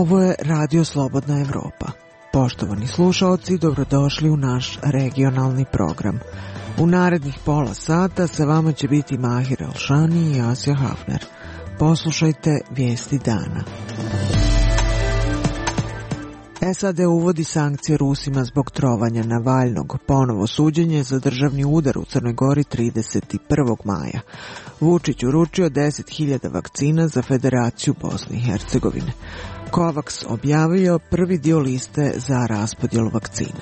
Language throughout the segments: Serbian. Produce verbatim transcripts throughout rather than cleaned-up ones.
Ovo je Radio Slobodna Evropa. Poštovani slušaoci, dobrodošli u naš regionalni program. U narednih pola sata sa vama će biti Mahir Elšani i Asja Hafner. Poslušajte vijesti dana. S A D uvodi sankcije Rusima zbog trovanja Navalnog, ponovo suđenje za državni udar u Crnoj Gori trideset prvog maja. Vučić uručio deset hiljada vakcina za Federaciju Bosne i Hercegovine. Kovaks objavio prvi dio liste za raspodjelu vakcina.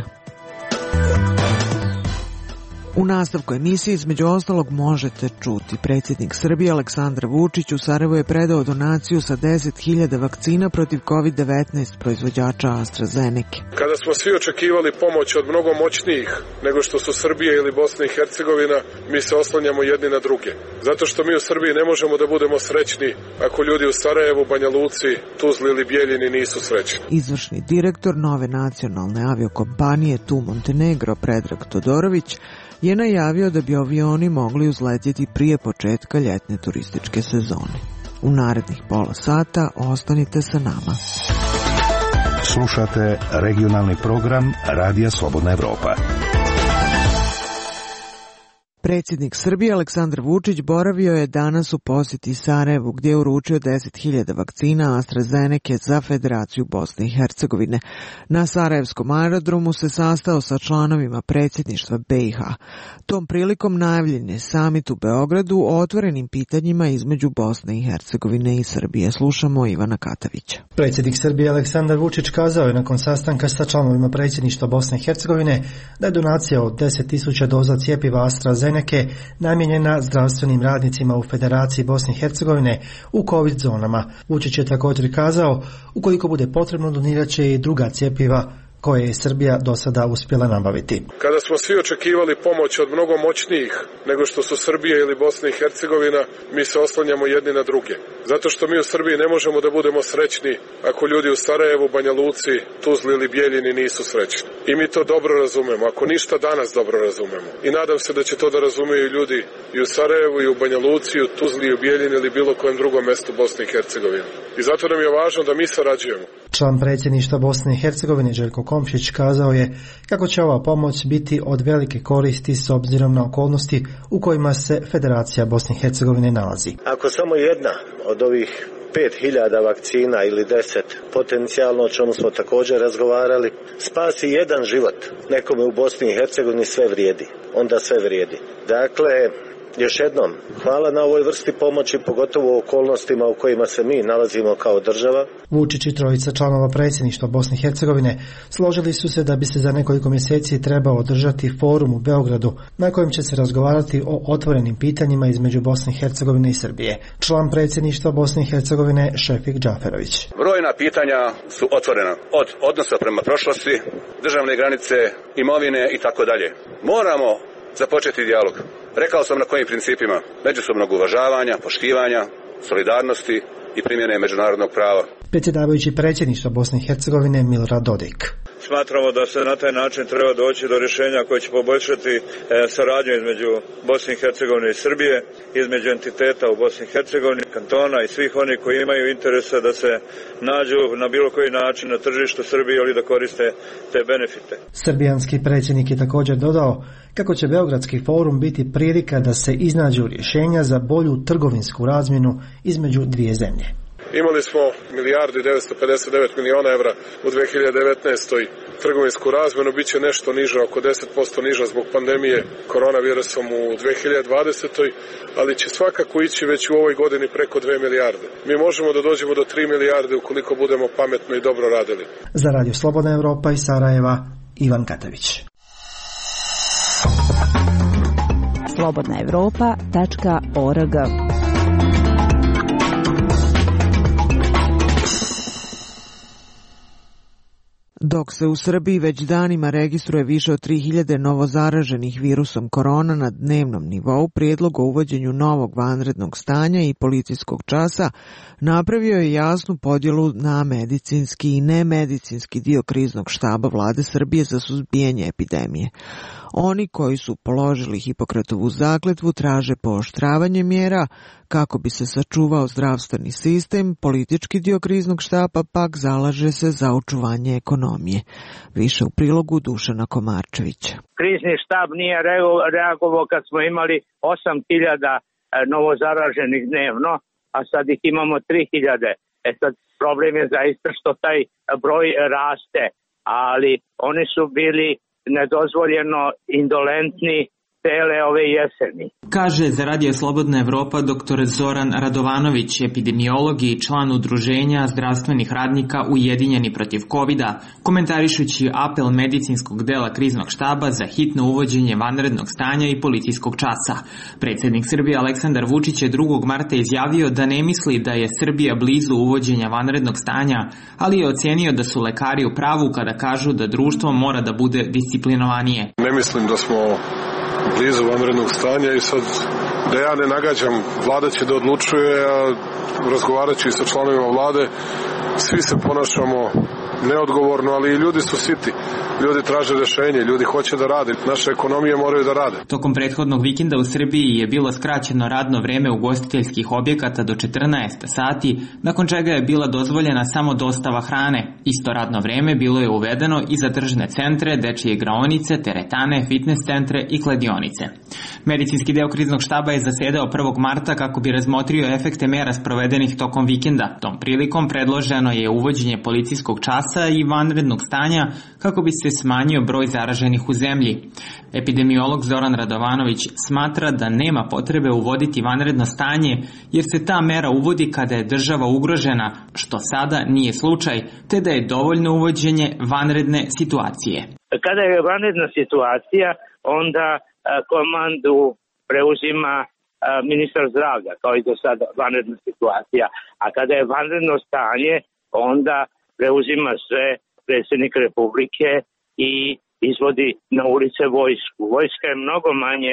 U nastavku emisije između ostalog možete čuti predsjednik Srbije Aleksandar Vučić u Sarajevu je predao donaciju sa deset hiljada vakcina protiv kovid devetnaest proizvođača AstraZeneca. Kada smo svi očekivali pomoć od mnogo moćnijih nego što su Srbija ili Bosna i Hercegovina, mi se oslanjamo jedni na druge. Zato što mi u Srbiji ne možemo da budemo srećni ako ljudi u Sarajevu, Banja Luci, Tuzli ili Bijeljini nisu srećni. Izvršni direktor nove nacionalne aviokompanije T U Montenegro Predrag Todorović je najavio da bi avioni mogli uzletjeti prije početka ljetne turističke sezone. U narednih pola sata ostanite sa nama. Slušate regionalni program Radija Slobodna Evropa. Predsjednik Srbije Aleksandar Vučić boravio je danas u posjeti Sarajevu gdje je uručio deset hiljada vakcina AstraZeneca za Federaciju Bosne i Hercegovine. Na Sarajevskom aerodromu se sastao sa članovima predsjedništva B i H. Tom prilikom najavljen je samit u Beogradu o otvorenim pitanjima između Bosne i Hercegovine i Srbije. Slušamo Ivana Katavića. Predsjednik Srbije Aleksandar Vučić kazao je nakon sastanka sa članovima predsjedništva Bosne i Hercegovine da je donacija od deset tisuća doza cjepiva AstraZeneca namijenjena zdravstvenim radnicima u Federaciji Bosne i Hercegovine u COVID zonama. Vučić je također kazao, ukoliko bude potrebno donirat će i druga cjepiva koje je Srbija do sada uspjela nabaviti. Kada smo svi očekivali pomoć od mnogo moćnijih nego što su Srbija ili Bosna i Hercegovina, mi se oslanjamo jedni na druge. Zato što mi u Srbiji ne možemo da budemo srećni ako ljudi u Sarajevu, Banja Luci, Tuzli ili Bijeljini nisu srećni. I mi to dobro razumemo, ako ništa danas dobro razumemo. I nadam se da će to da razumeju ljudi i u Sarajevu, i u Banja Luci, i u Tuzli, i u Bijeljini ili bilo kojem drugom mjestu Bosne i Hercegovine. I zato nam je važno da mi sarađujemo. Član predsjedništva Bosne i Hercegovine Željko Komšić kazao je kako će ova pomoć biti od velike koristi s obzirom na okolnosti u kojima se Federacija Bosne i Hercegovine nalazi. Ako samo jedna od ovih pet hiljada vakcina ili deset potencijalno, o čemu smo također razgovarali, spasi jedan život nekome u Bosni i Hercegovini, sve vrijedi. Onda sve vrijedi. Dakle, još jednom, hvala na ovoj vrsti pomoći, pogotovo u okolnostima u kojima se mi nalazimo kao država. Vučić i trojica članova predsjedništva Bosne i Hercegovine složili su se da bi se za nekoliko mjeseci trebao održati forum u Beogradu na kojem će se razgovarati o otvorenim pitanjima između Bosne i Hercegovine i Srbije. Član predsjedništva Bosne i Hercegovine Šefik Džaferović. Brojna pitanja su otvorena, od odnosa prema prošlosti, državne granice, imovine i tako dalje. Moramo započeti dijalog. Rekao sam na kojim principima: međusobnog uvažavanja, poštivanja, solidarnosti i primjene međunarodnog prava. Predsjedavajući predsjedništva Bosne i Hercegovine Milorad Dodik. Smatramo da se na taj način treba doći do rješenja koje će poboljšati e, saradnju između Bosne i Hercegovine i Srbije, između entiteta u Bosni i Hercegovini, kantona i svih onih koji imaju interesa da se nađu na bilo koji način na tržištu Srbije ili da koriste te benefite. Srbijanski predsjednik je također dodao kako će Beogradski forum biti prilika da se iznađu rješenja za bolju trgovinsku razmjenu između dvije zemlje. Imali smo milijardu i devetsto pedeset devet miliona evra u dve hiljade devetnaestoj trgovinsku razmjenu, bit će nešto niža, oko deset posto niža zbog pandemije koronavirusom u dve hiljade dvadesetoj, ali će svakako ići već u ovoj godini preko dve milijarde. Mi možemo da dođemo do tri milijarde ukoliko budemo pametno i dobro radili. Za Radio Slobodna Evropa iz Sarajeva, Ivan Katavić. slobodna evropa tačka org. Dok se u Srbiji već danima registruje više od tri hiljade novozaraženih virusom korona na dnevnom nivou, prijedlog o uvođenju novog vanrednog stanja i policijskog časa napravio je jasnu podjelu na medicinski i nemedicinski dio kriznog štaba vlade Srbije za suzbijanje epidemije. Oni koji su položili Hipokratovu zakletvu traže pooštravanje mjera kako bi se sačuvao zdravstveni sistem, politički dio kriznog štaba pak zalaže se za očuvanje ekonomije. Više u prilogu Dušana Komarčevića. Krizni štab nije reagovao kad smo imali osam hiljada novozaraženih dnevno, a sad ih imamo tri hiljade. E sad, problem je zaista što taj broj raste, ali oni su bili nedozvoljeno indolentni cele ove jeseni. Kaže za Radio Slobodna Evropa doktor Zoran Radovanović, epidemiolog i član udruženja zdravstvenih radnika Ujedinjeni protiv kovida, komentarišući apel medicinskog dela kriznog štaba za hitno uvođenje vanrednog stanja i policijskog časa. Predsjednik Srbije Aleksandar Vučić je drugog marta izjavio da ne misli da je Srbija blizu uvođenja vanrednog stanja, ali je ocenio da su lekari u pravu kada kažu da društvo mora da bude disciplinovanije. Ne mislim da smo blizu vanrednog stanja i sad da ja ne nagađam, vlada će da odlučuje, a razgovarat ću i sa članovima vlade, svi se ponašamo neodgovorno, ali i ljudi su siti. Ljudi traže rešenje, ljudi hoće da rade, naše ekonomije moraju da rade. Tokom prethodnog vikenda u Srbiji je bilo skraćeno radno vreme ugostiteljskih objekata do četrnaest sati, nakon čega je bila dozvoljena samo dostava hrane. Isto radno vreme bilo je uvedeno i za tržne centre, dečije igraonice, teretane, fitness centre i kladionice. Medicinski deo kriznog štaba je zasedao prvog marta kako bi razmotrio efekte mera sprovedenih tokom vikenda. Tom prilikom predloženo je uvođenje policijskog časa i vanrednog stanja kako bi se smanjio broj zaraženih u zemlji. Epidemiolog Zoran Radovanović smatra da nema potrebe uvoditi vanredno stanje jer se ta mera uvodi kada je država ugrožena, što sada nije slučaj, te da je dovoljno uvođenje vanredne situacije. Kada je vanredna situacija, onda komandu preuzima ministar zdravlja, kao i do sada vanredna situacija. A kada je vanredno stanje, onda preuzima sve predsjednik Republike i izvodi na ulice vojsku. Vojska je mnogo manje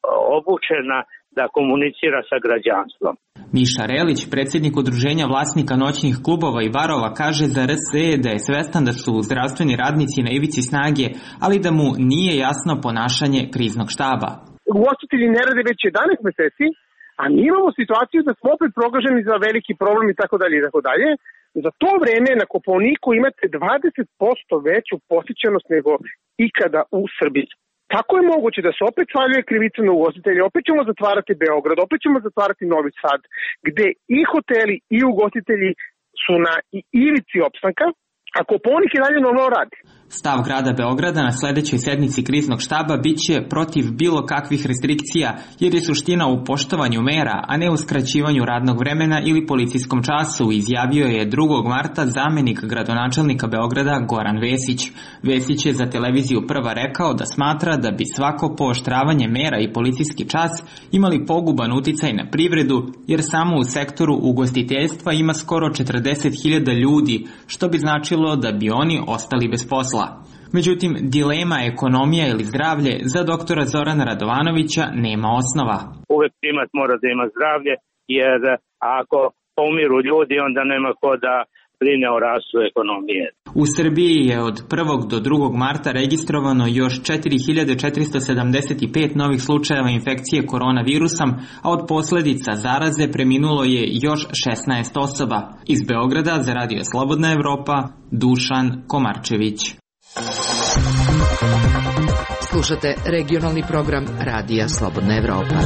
obučena da komunicira sa građanstvom. Miša Relić, predsjednik udruženja vlasnika noćnih klubova i barova, kaže za R S E da je svestan da su zdravstveni radnici na ivici snage, ali da mu nije jasno ponašanje kriznog štaba. Ugostitelji ne rade već jedanaest meseci, a mi imamo situaciju da smo opet proglašeni za veliki problem i tako dalje i tako dalje. Za to vreme na Kopaoniku imate dvadeset posto veću posjećenost nego ikada u Srbiji. Kako je moguće da se opet svaljuje krivica na ugostitelje, opet ćemo zatvarati Beograd, opet ćemo zatvarati Novi Sad, gde i hoteli i ugostitelji su na ivici opstanka, a Kopaonik i dalje normalno radi. Stav grada Beograda na sledećoj sednici kriznog štaba biće protiv bilo kakvih restrikcija, jer je suština u poštovanju mera, a ne u skraćivanju radnog vremena ili policijskom času, izjavio je drugog marta zamenik gradonačelnika Beograda Goran Vesić. Vesić je za televiziju Prva rekao da smatra da bi svako pooštravanje mera i policijski čas imali poguban uticaj na privredu, jer samo u sektoru ugostiteljstva ima skoro četrdeset hiljada ljudi, što bi značilo da bi oni ostali bez posla. Međutim, dilema ekonomija ili zdravlje za doktora Zorana Radovanovića nema osnova. Uvek primat mora da ima zdravlje, jer ako pomiru ljudi, onda nema ko da brine o rastu ekonomije. U Srbiji je od prvog do drugog marta registrovano još četiri hiljade četiristo sedamdeset pet novih slučajeva infekcije koronavirusom, a od posledica zaraze preminulo je još šesnaest osoba. Iz Beograda za Radio Slobodna Evropa, Dušan Komarčević. Slušate regionalni program Radija Slobodna Evropa.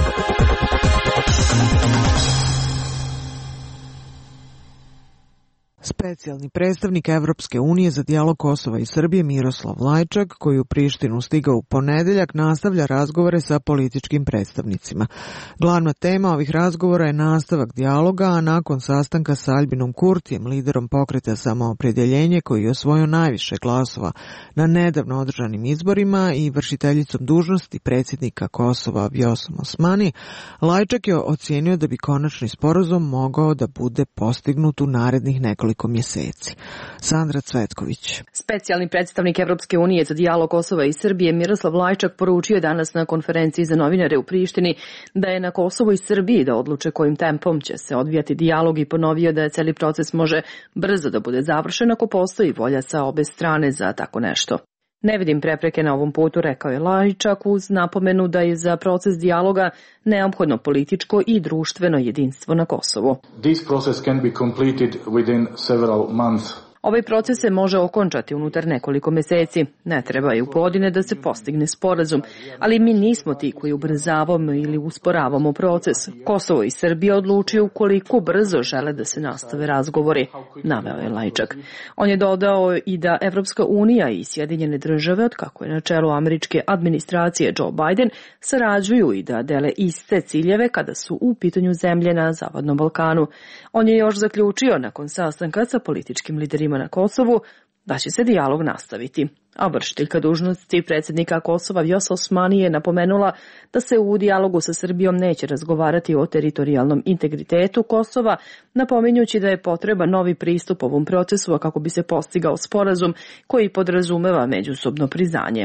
Specijalni predstavnik Evropske unije za dijalog Kosova i Srbije Miroslav Lajčak, koji u Prištinu stigao u ponedeljak, nastavlja razgovore sa političkim predstavnicima. Glavna tema ovih razgovora je nastavak dijaloga, a nakon sastanka sa Albinom Kurtijem, liderom pokreta Samoopredjeljenje, koji je osvojio najviše glasova na nedavno održanim izborima, i vršiteljicom dužnosti predsjednika Kosova Vjosom Osmani, Lajčak je ocijenio da bi konačni sporazum mogao da bude postignut u narednih nekoliko mjeseci. Sandra Cvetković. Specijalni predstavnik Evropske unije za dijalog Kosova i Srbije Miroslav Lajčak poručio je danas na konferenciji za novinare u Prištini da je na Kosovu i Srbiji da odluče kojim tempom će se odvijati dijalog i ponovio da je celi proces može brzo da bude završen ako postoji volja sa obe strane za tako nešto. Ne vidim prepreke na ovom putu, rekao je Lajčak uz napomenu da je za proces dijaloga neophodno političko i društveno jedinstvo na Kosovu. This process can be completed within several months. Ovaj proces se može okončati unutar nekoliko meseci. Ne trebaju godine da se postigne sporazum, ali mi nismo ti koji ubrzavamo ili usporavamo proces. Kosovo i Srbija odlučuju koliko brzo žele da se nastave razgovori, naveo je Lajčak. On je dodao i da Evropska unija i Sjedinjene države, od kako je na čelu američke administracije Joe Biden, sarađuju i da dele iste ciljeve kada su u pitanju zemlje na Zapadnom Balkanu. On je još zaključio nakon sastanka sa političkim liderima na Kosovu da će se dijalog nastaviti. A vršiteljka dužnosti predsjednika Kosova Vjosa Osmani je napomenula da se u dijalogu sa Srbijom neće razgovarati o teritorijalnom integritetu Kosova, napominjući da je potreba novi pristup ovom procesu kako bi se postigao sporazum koji podrazumeva međusobno priznanje.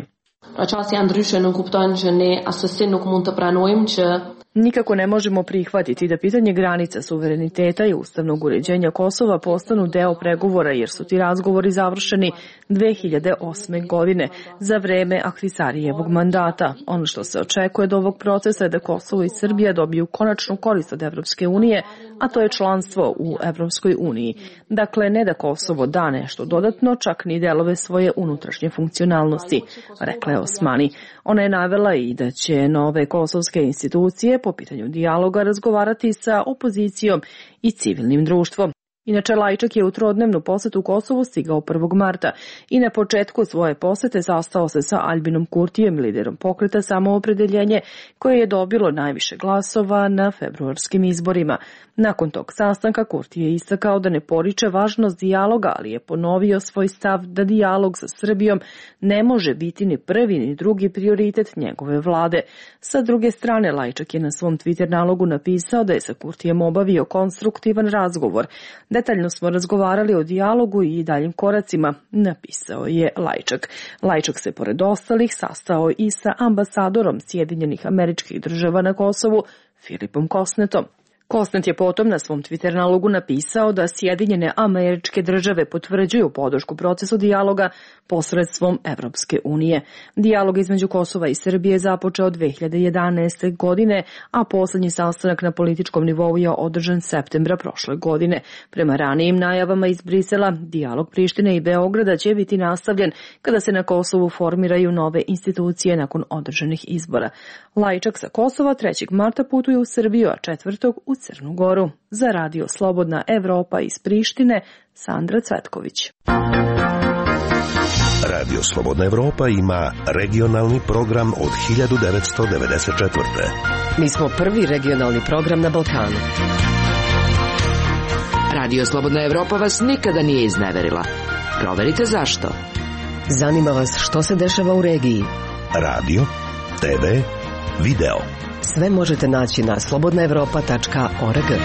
Nikako ne možemo prihvatiti da pitanje granica, suvereniteta i ustavnog uređenja Kosova postanu deo pregovora, jer su ti razgovori završeni dve hiljade osme. godine za vreme Ahtisarijevog mandata. Ono što se očekuje od ovog procesa je da Kosovo i Srbija dobiju konačnu korist od Evropske unije, a to je članstvo u Evropskoj uniji. Dakle, ne da Kosovo da nešto dodatno, čak ni delove svoje unutrašnje funkcionalnosti, rekla je Osmani. Ona je navela i da će nove kosovske institucije po pitanju dijaloga razgovarati sa opozicijom i civilnim društvom. Inače, Lajčak je u trodnevnu posetu Kosovu stigao prvog marta i na početku svoje posete sastao se sa Albinom Kurtijem, liderom pokreta Samoopredeljenje, koje je dobilo najviše glasova na februarskim izborima. Nakon tog sastanka Kurti je istakao da ne poriče važnost dijaloga, ali je ponovio svoj stav da dijalog sa Srbijom ne može biti ni prvi ni drugi prioritet njegove vlade. Sa druge strane, Lajčak je na svom Twitter nalogu napisao da je sa Kurtijem obavio konstruktivan razgovor. Detaljno smo razgovarali o dijalogu i daljim koracima, napisao je Lajčak. Lajčak se pored ostalih sastao i sa ambasadorom Sjedinjenih Američkih Država na Kosovu, Filipom Kosnetom. Kosnet je potom na svom Twitter nalogu napisao da Sjedinjene Američke Države potvrđuju podršku procesu dijaloga posredstvom Evropske unije. Dijalog između Kosova i Srbije je započeo dve hiljade jedanaeste. godine, a poslednji sastanak na političkom nivou je održan septembra prošle godine. Prema ranijim najavama iz Brisela, dijalog Prištine i Beograda će biti nastavljen kada se na Kosovu formiraju nove institucije nakon održanih izbora. Lajčak sa Kosova trećeg marta putuje u Srbiju, a četvrtog u Crnu Goru. Za Radio Slobodna Evropa iz Prištine, Sandra Cvetković. Radio Slobodna Evropa ima regionalni program od hiljadu devetsto devedeset četvrte. Mi smo prvi regionalni program na Balkanu. Radio Slobodna Evropa vas nikada nije izneverila. Proverite zašto. Zanima vas što se dešava u regiji. Radio, te ve, video. Sve možete naći na slobodna evropa tačka org.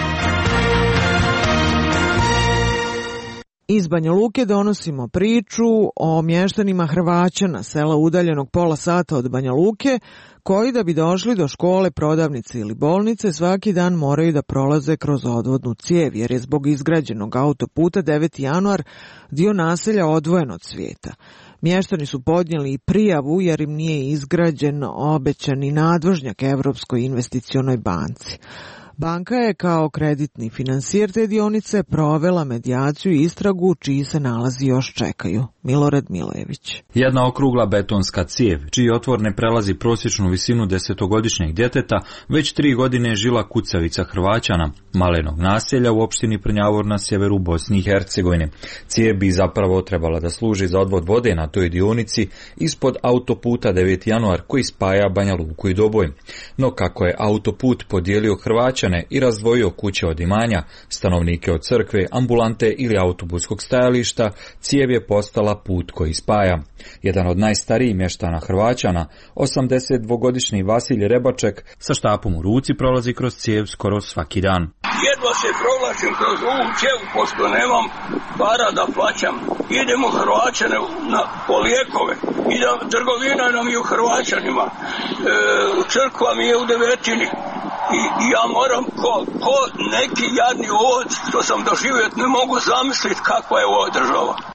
Iz Banja Luke donosimo priču o mještanima Hrvaćana, sela udaljenog pola sata od Banja Luke, koji da bi došli do škole, prodavnice ili bolnice svaki dan moraju da prolaze kroz odvodnu cijev, jer je zbog izgrađenog autoputa deveti januar dio naselja odvojen od svijeta. Mještani su podnijeli i prijavu jer im nije izgrađen obećani nadvožnjak Evropskoj investicionoj banci. Banka je kao kreditni finansijer te dionice provela medijaciju i istragu čiji se nalazi još čekaju. Milorad Milojević. Jedna okrugla betonska cijev, čiji otvor ne prelazi prosječnu visinu desetogodišnjeg djeteta, već tri godine je žila kucavica Hrvaćana, malenog naselja u opštini Prnjavor na sjeveru Bosni i Hercegovine. Cijev bi zapravo trebala da služi za odvod vode na toj dionici ispod autoputa deveti januar koji spaja Banja Luku i Doboj. No kako je autoput podijelio Hrvaćane i razdvojio kuće od imanja, stanovnike od crkve, ambulante ili autobuskog stajališta, cijev je postala put koji spaja. Jedan od najstarijih mještana Hrvaćana, osamdesetdvogodišnji Vasilij Rebaček, sa štapom u ruci prolazi kroz cijev skoro svaki dan. Jedva se provlačim kroz ovu cijev, pošto nemam para da plaćam. Idemo Hrvaćane na polijekove. I da trgovina nam je u Hrvaćanima. E, crkva mi je u Devetini. I, i ja moram ko, ko neki jadni ovod što sam doživio, ne mogu zamisliti kakva je ova država.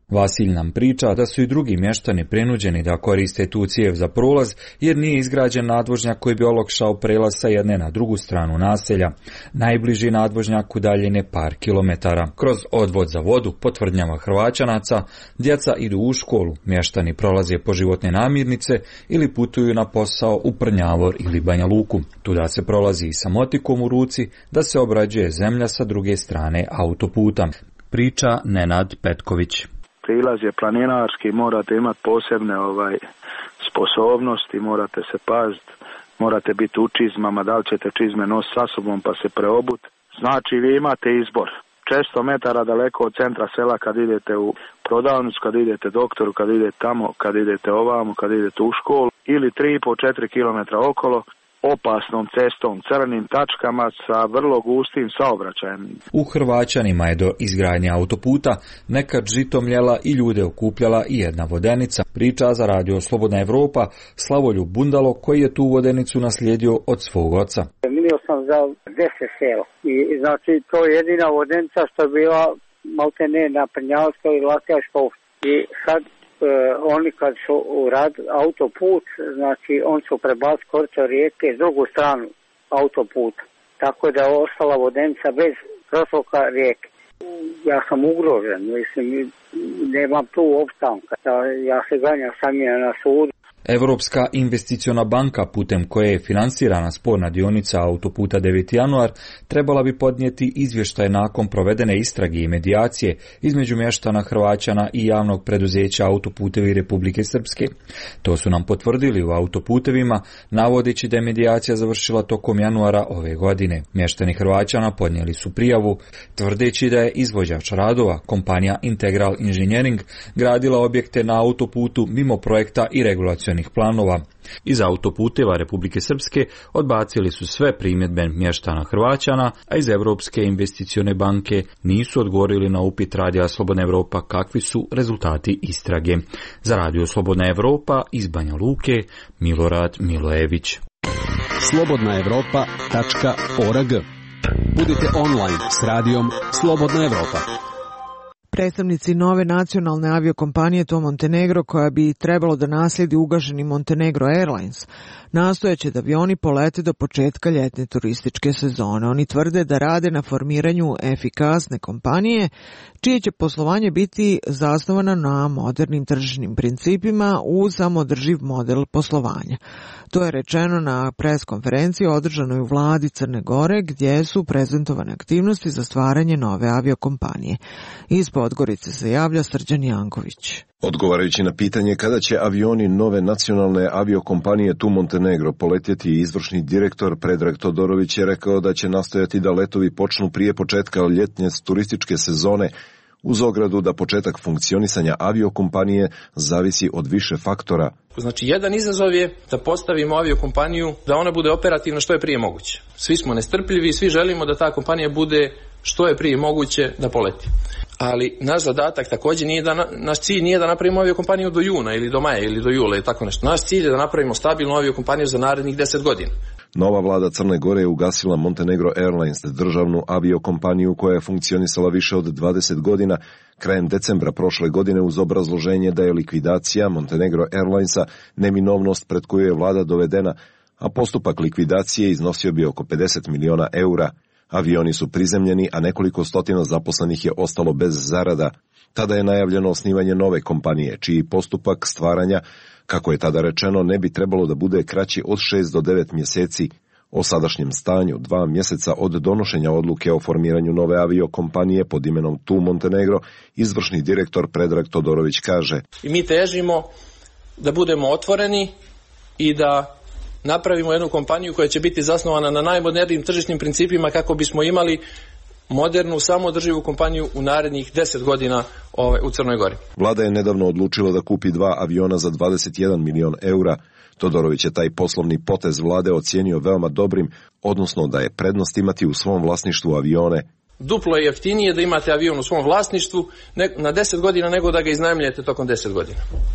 Vasilj nam priča da su i drugi mještani prinuđeni da koriste tu cijev za prolaz jer nije izgrađen nadvožnjak koji bi olakšao prelaz sa jedne na drugu stranu naselja. Najbliži nadvožnjak udaljen je par kilometara. Kroz odvod za vodu, po tvrdnjama Hrvaćanaca, djeca idu u školu, mještani prolaze po životne namirnice ili putuju na posao u Prnjavor ili Banja Luku. Tuda se prolazi sa motikom u ruci da se obrađuje zemlja sa druge strane autoputa. Priča Nenad Petković. Prilaz je planinarski, morate imati posebne ovaj sposobnosti, morate se paziti, morate biti u čizmama, da li ćete čizme nositi sa sobom pa se preobut. Znači vi imate izbor. šesto metara daleko od centra sela kad idete u prodavnicu, kad idete doktoru, kad idete tamo, kad idete ovamo, kad idete u školu, ili tri i pol do četiri kilometra okolo, opasnom cestom, crnim tačkama sa vrlo gustim saobraćajem. U Hrvaćanima je do izgradnje autoputa nekad žitomljela i ljude okupljala i jedna vodenica. Priča za radio Slobodna Evropa Slavoljub Bundalo, koji je tu vodenicu naslijedio od svog oca. Minio sam za deset sela i znači to je jedina vodenica što je bila maltene na Prnjavskoj i Lakijaškoj i sad Uh, oni kad su uradili autoput, znači on su prebacili Korčo rijeke s drugu stranu autoputa, tako da je ostala vodenica bez protoka rijeke. Ja sam ugrožen, mislim, nemam tu opstanka, ja se ganjam sam je na sudu. Europska investiciona banka, putem koje je finansirana sporna dionica autoputa deveti januar, trebala bi podnijeti izvještaj nakon provedene istrage i medijacije između mještana Hrvaćana i javnog preduzeća Autoputevi Republike Srpske. To su nam potvrdili u Autoputevima, navodeći da je medijacija završila tokom januara ove godine. Mještani Hrvaćana podnijeli su prijavu, tvrdeći da je izvođač radova, kompanija Integral Engineering, gradila objekte na autoputu mimo projekta i regulacioni planova. Iz Autoputeva Republike Srpske odbacili su sve primjedbe mještana Hrvaćana, a iz Europske investicione banke nisu odgovorili na upit Radija Slobodna Evropa kakvi su rezultati istrage. Za Radio Slobodna Evropa iz Banja Luke, Milorad Milojević. slobodna evropa tačka org. Budite online s radijom Slobodna Evropa. Predstavnici nove nacionalne aviokompanije To Montenegro, koja bi trebalo da naslijedi ugašeni Montenegro Airlines, nastojeće da avioni polete do početka ljetne turističke sezone. Oni tvrde da rade na formiranju efikasne kompanije, čije će poslovanje biti zasnovano na modernim tržišnim principima uz samoodrživ model poslovanja. To je rečeno na preskonferenciji održanoj u vladi Crne Gore, gdje su prezentovane aktivnosti za stvaranje nove aviokompanije. Iz Podgorice se javlja Srđan Janković. Odgovarajući na pitanje kada će avioni nove nacionalne aviokompanije Tu Montenegro poletjeti, izvršni direktor Predrag Todorović je rekao da će nastojati da letovi počnu prije početka ljetne turističke sezone, uz ogradu da početak funkcionisanja aviokompanije zavisi od više faktora. Znači, jedan izazov je da postavimo aviokompaniju da ona bude operativna što je prije moguće. Svi smo nestrpljivi i svi želimo da ta kompanija bude što je prije moguće da poleti. Ali naš zadatak također nije da, naš cilj nije da napravimo aviokompaniju do juna ili do maja ili do jula ili tako nešto. Naš cilj je da napravimo stabilnu aviokompaniju za narednih deset godina. Nova vlada Crne Gore je ugasila Montenegro Airlines, državnu aviokompaniju koja je funkcionisala više od dvadeset godina, krajem decembra prošle godine uz obrazloženje da je likvidacija Montenegro Airlinesa neminovnost pred koju je vlada dovedena, a postupak likvidacije iznosio bi oko pedeset miliona eura. Avioni su prizemljeni, a nekoliko stotina zaposlenih je ostalo bez zarada. Tada je najavljeno osnivanje nove kompanije, čiji postupak stvaranja, kako je tada rečeno, ne bi trebalo da bude kraći od šest do devet mjeseci. O sadašnjem stanju, dva mjeseca od donošenja odluke o formiranju nove aviokompanije pod imenom Tu Montenegro, izvršni direktor Predrag Todorović kaže: I mi težimo da budemo otvoreni i da napravimo jednu kompaniju koja će biti zasnovana na najmodernijim tržišnim principima kako bismo imali modernu, samoodrživu kompaniju u narednih deset godina ove, u Crnoj Gori. Vlada je nedavno odlučila da kupi dva aviona za dvadeset jedan milion eura. Todorović je taj poslovni potez vlade ocijenio veoma dobrim, odnosno da je prednost imati u svom vlasništvu avione. Duplo je jeftinije da imate avion u svom vlasništvu na deset godina nego da ga iznajmljujete tokom deset godina.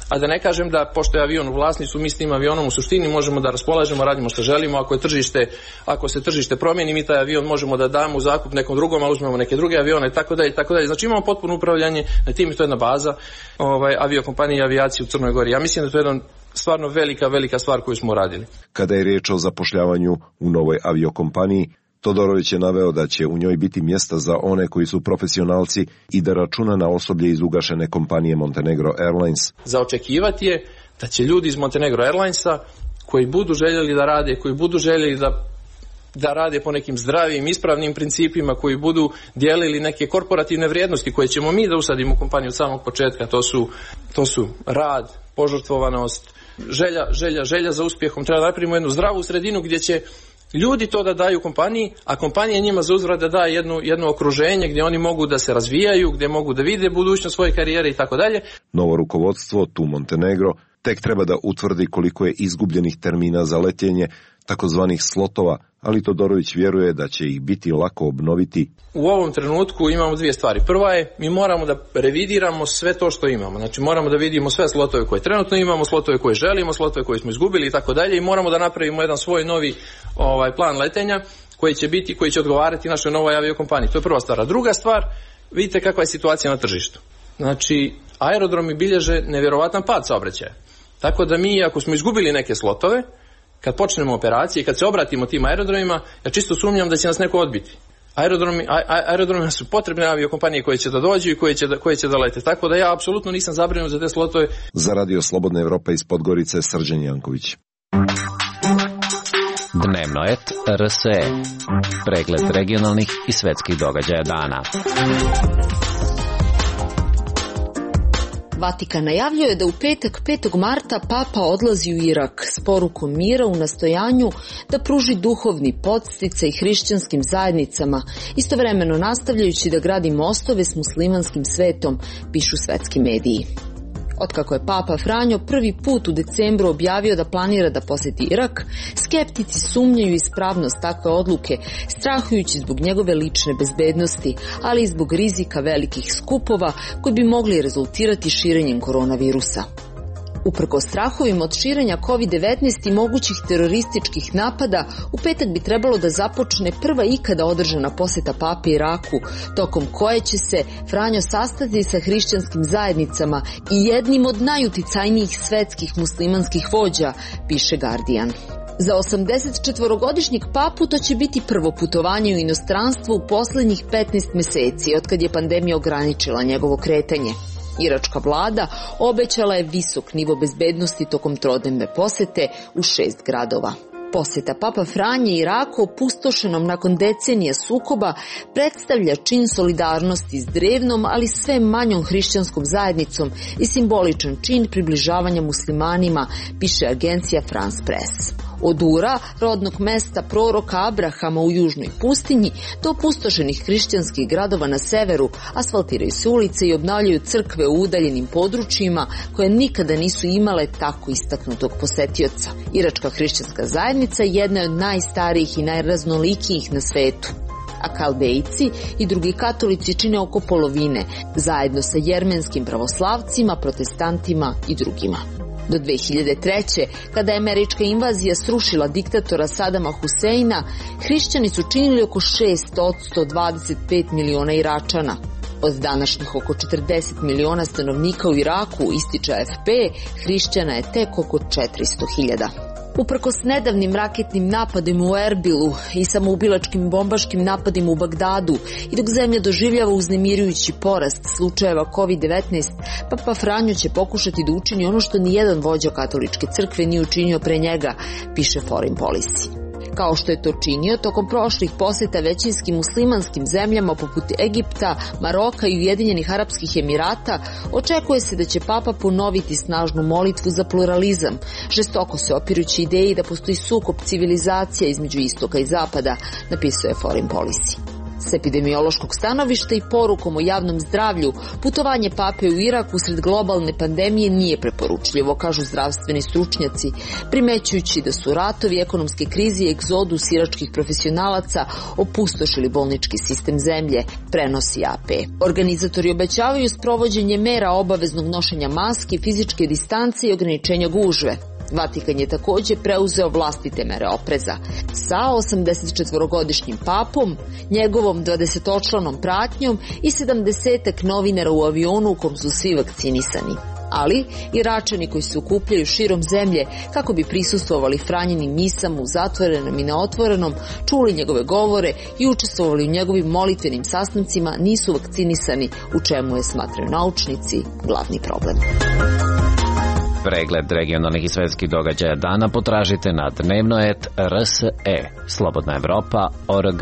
a da ne kažem da pošto je avion u vlasništvu, mi s tim avionom u suštini možemo da raspolažemo, radimo što želimo, ako je tržište, ako se tržište promijeni, mi taj avion možemo da damo u zakup nekom drugom, a uzmemo neke druge avione i tako dalje, tako dalje. Znači imamo potpuno upravljanje na tim i to je jedna baza ovaj, aviokompanije i avijacije u Crnoj Gori. Ja mislim da to je jedan stvarno velika, velika stvar koju smo radili. Kada je riječ o zapošljavanju u novoj aviokompaniji, Todorović je naveo da će u njoj biti mjesta za one koji su profesionalci i da računa na osoblje iz ugašene kompanije Montenegro Airlines. Za očekivati je da će ljudi iz Montenegro Airlinesa koji budu željeli da rade, koji budu željeli da da rade po nekim zdravim, ispravnim principima, koji budu dijelili neke korporativne vrijednosti koje ćemo mi da usadimo u kompaniju od samog početka. To su, to su rad, požrtvovanost, želja, želja, želja za uspjehom. Treba da napravimo jednu zdravu sredinu gdje će ljudi to da daju kompaniji, a kompanija njima za uzvrat da daje jedno, jedno okruženje gdje oni mogu da se razvijaju, gdje mogu da vide budućnost svoje karijere i tako dalje. Novo rukovodstvo, tu Montenegro, tek treba da utvrdi koliko je izgubljenih termina za letenje, takozvanih slotova, ali Todorović vjeruje da će ih biti lako obnoviti. U ovom trenutku imamo dvije stvari. Prva je, mi moramo da revidiramo sve to što imamo. Znači moramo da vidimo sve slotove koje trenutno imamo, slotove koje želimo, slotove koje smo izgubili i tako dalje i moramo da napravimo jedan svoj novi ovaj plan letenja koji će biti, koji će odgovarati našoj novoj aviokompaniji. To je prva stvar. A druga stvar, vidite kakva je situacija na tržištu. Znači, aerodromi bilježe nevjerovatan pad saobraćaja. Tako da mi, ako smo izgubili neke slotove, kad počnemo operacije, kad se obratimo tim aerodromima, ja čisto sumnjam da će nas neko odbiti. Aerodromi, aerodromima su potrebne aviokompanije koje će da dođu i koje će da, koje će da lete. Tako da ja apsolutno nisam zabrinut za te slotove. Za Radio Slobodna Evropa iz Podgorice, Srđan Janković. Dnevno et R S E. Pregled regionalnih i svetskih događaja dana. Vatikan najavljuje da u petak petog marta Papa odlazi u Irak s porukom mira u nastojanju da pruži duhovni podsticaj hrišćanskim zajednicama, istovremeno nastavljajući da gradi mostove s muslimanskim svetom, pišu svetski mediji. Otkako je Papa Franjo prvi put u decembru objavio da planira da posjeti Irak, skeptici sumnjaju ispravnost takve odluke, strahujući zbog njegove lične bezbednosti, ali i zbog rizika velikih skupova koji bi mogli rezultirati širenjem koronavirusa. Uprkos strahovima od širenja kovid devetnaest i mogućih terorističkih napada, u petak bi trebalo da započne prva ikada održana posjeta Pape Iraku, tokom koje će se Franjo sastati sa hrišćanskim zajednicama i jednim od najuticajnijih svetskih muslimanskih vođa, piše Guardian. Za osamdesetčetvorogodišnjeg papu to će biti prvo putovanje u inostranstvo u posljednjih petnaest mjeseci, otkad je pandemija ograničila njegovo kretanje. Iračka vlada obećala je visok nivo bezbednosti tokom trodnevne posete u šest gradova. Posjeta Papa Franje Iraku, opustošenom nakon decenija sukoba, predstavlja čin solidarnosti s drevnom, ali sve manjom hrišćanskom zajednicom i simboličan čin približavanja muslimanima, piše agencija France Press. Od Ura, rodnog mesta proroka Abrahama u južnoj pustinji, do opustošenih hrišćanskih gradova na severu, asfaltiraju se ulice i obnavljaju crkve u udaljenim područjima koje nikada nisu imale tako istaknutog posetioca. Iračka hrišćanska zajednica jedna je od najstarijih i najraznolikijih na svetu, a Kaldejci i drugi katolici čine oko polovine, zajedno sa jermenskim pravoslavcima, protestantima i drugima. Do dve hiljade treće. kada je američka invazija srušila diktatora Sadama Huseina, hrišćani su činili oko šest posto od dvadeset pet miliona Iračana. Od današnjih oko četrdeset miliona stanovnika u Iraku, ističe A F P, hrišćana je tek oko četiristo hiljada. Uprkos nedavnim raketnim napadima u Erbilu i samoubilačkim bombaškim napadima u Bagdadu i dok zemlja doživljava uznemirujući porast slučajeva kovid devetnaest, Papa Franjo će pokušati da učini ono što nijedan vođa katoličke crkve nije učinio pre njega, piše Foreign Policy. Kao što je to činio tokom prošlih posjeta većinskim muslimanskim zemljama poput Egipta, Maroka i Ujedinjenih Arapskih Emirata, očekuje se da će Papa ponoviti snažnu molitvu za pluralizam, žestoko se opirući ideji da postoji sukob civilizacija između istoka i zapada, napisuje Foreign Policy. S epidemiološkog stanovišta i porukom o javnom zdravlju, putovanje pape u Irak usred globalne pandemije nije preporučljivo, kažu zdravstveni stručnjaci, primećujući da su ratovi, ekonomske krize i egzodus iračkih profesionalaca opustošili bolnički sistem zemlje, prenosi A P. Organizatori obećavaju sprovođenje mera obaveznog nošenja maski, fizičke distance i ograničenja gužve. Vatikan je također preuzeo vlastite mere opreza. Sa osamdesetčetvorogodišnjim papom, njegovom dvadesetočlanom pratnjom i sedamdesetak novinara u avionu u kom su svi vakcinisani. Ali Iračani koji se okupljaju širom zemlje kako bi prisustvovali Franjinim misama u zatvorenom i neotvorenom, čuli njegove govore i učestvovali u njegovim molitvenim sastancima, nisu vakcinisani, u čemu je, smatraju naučnici, glavni problem. Pregled regionalnih i svetskih događaja dana potražite na dnevnoet R S E, Slobodna Evropa, O R G.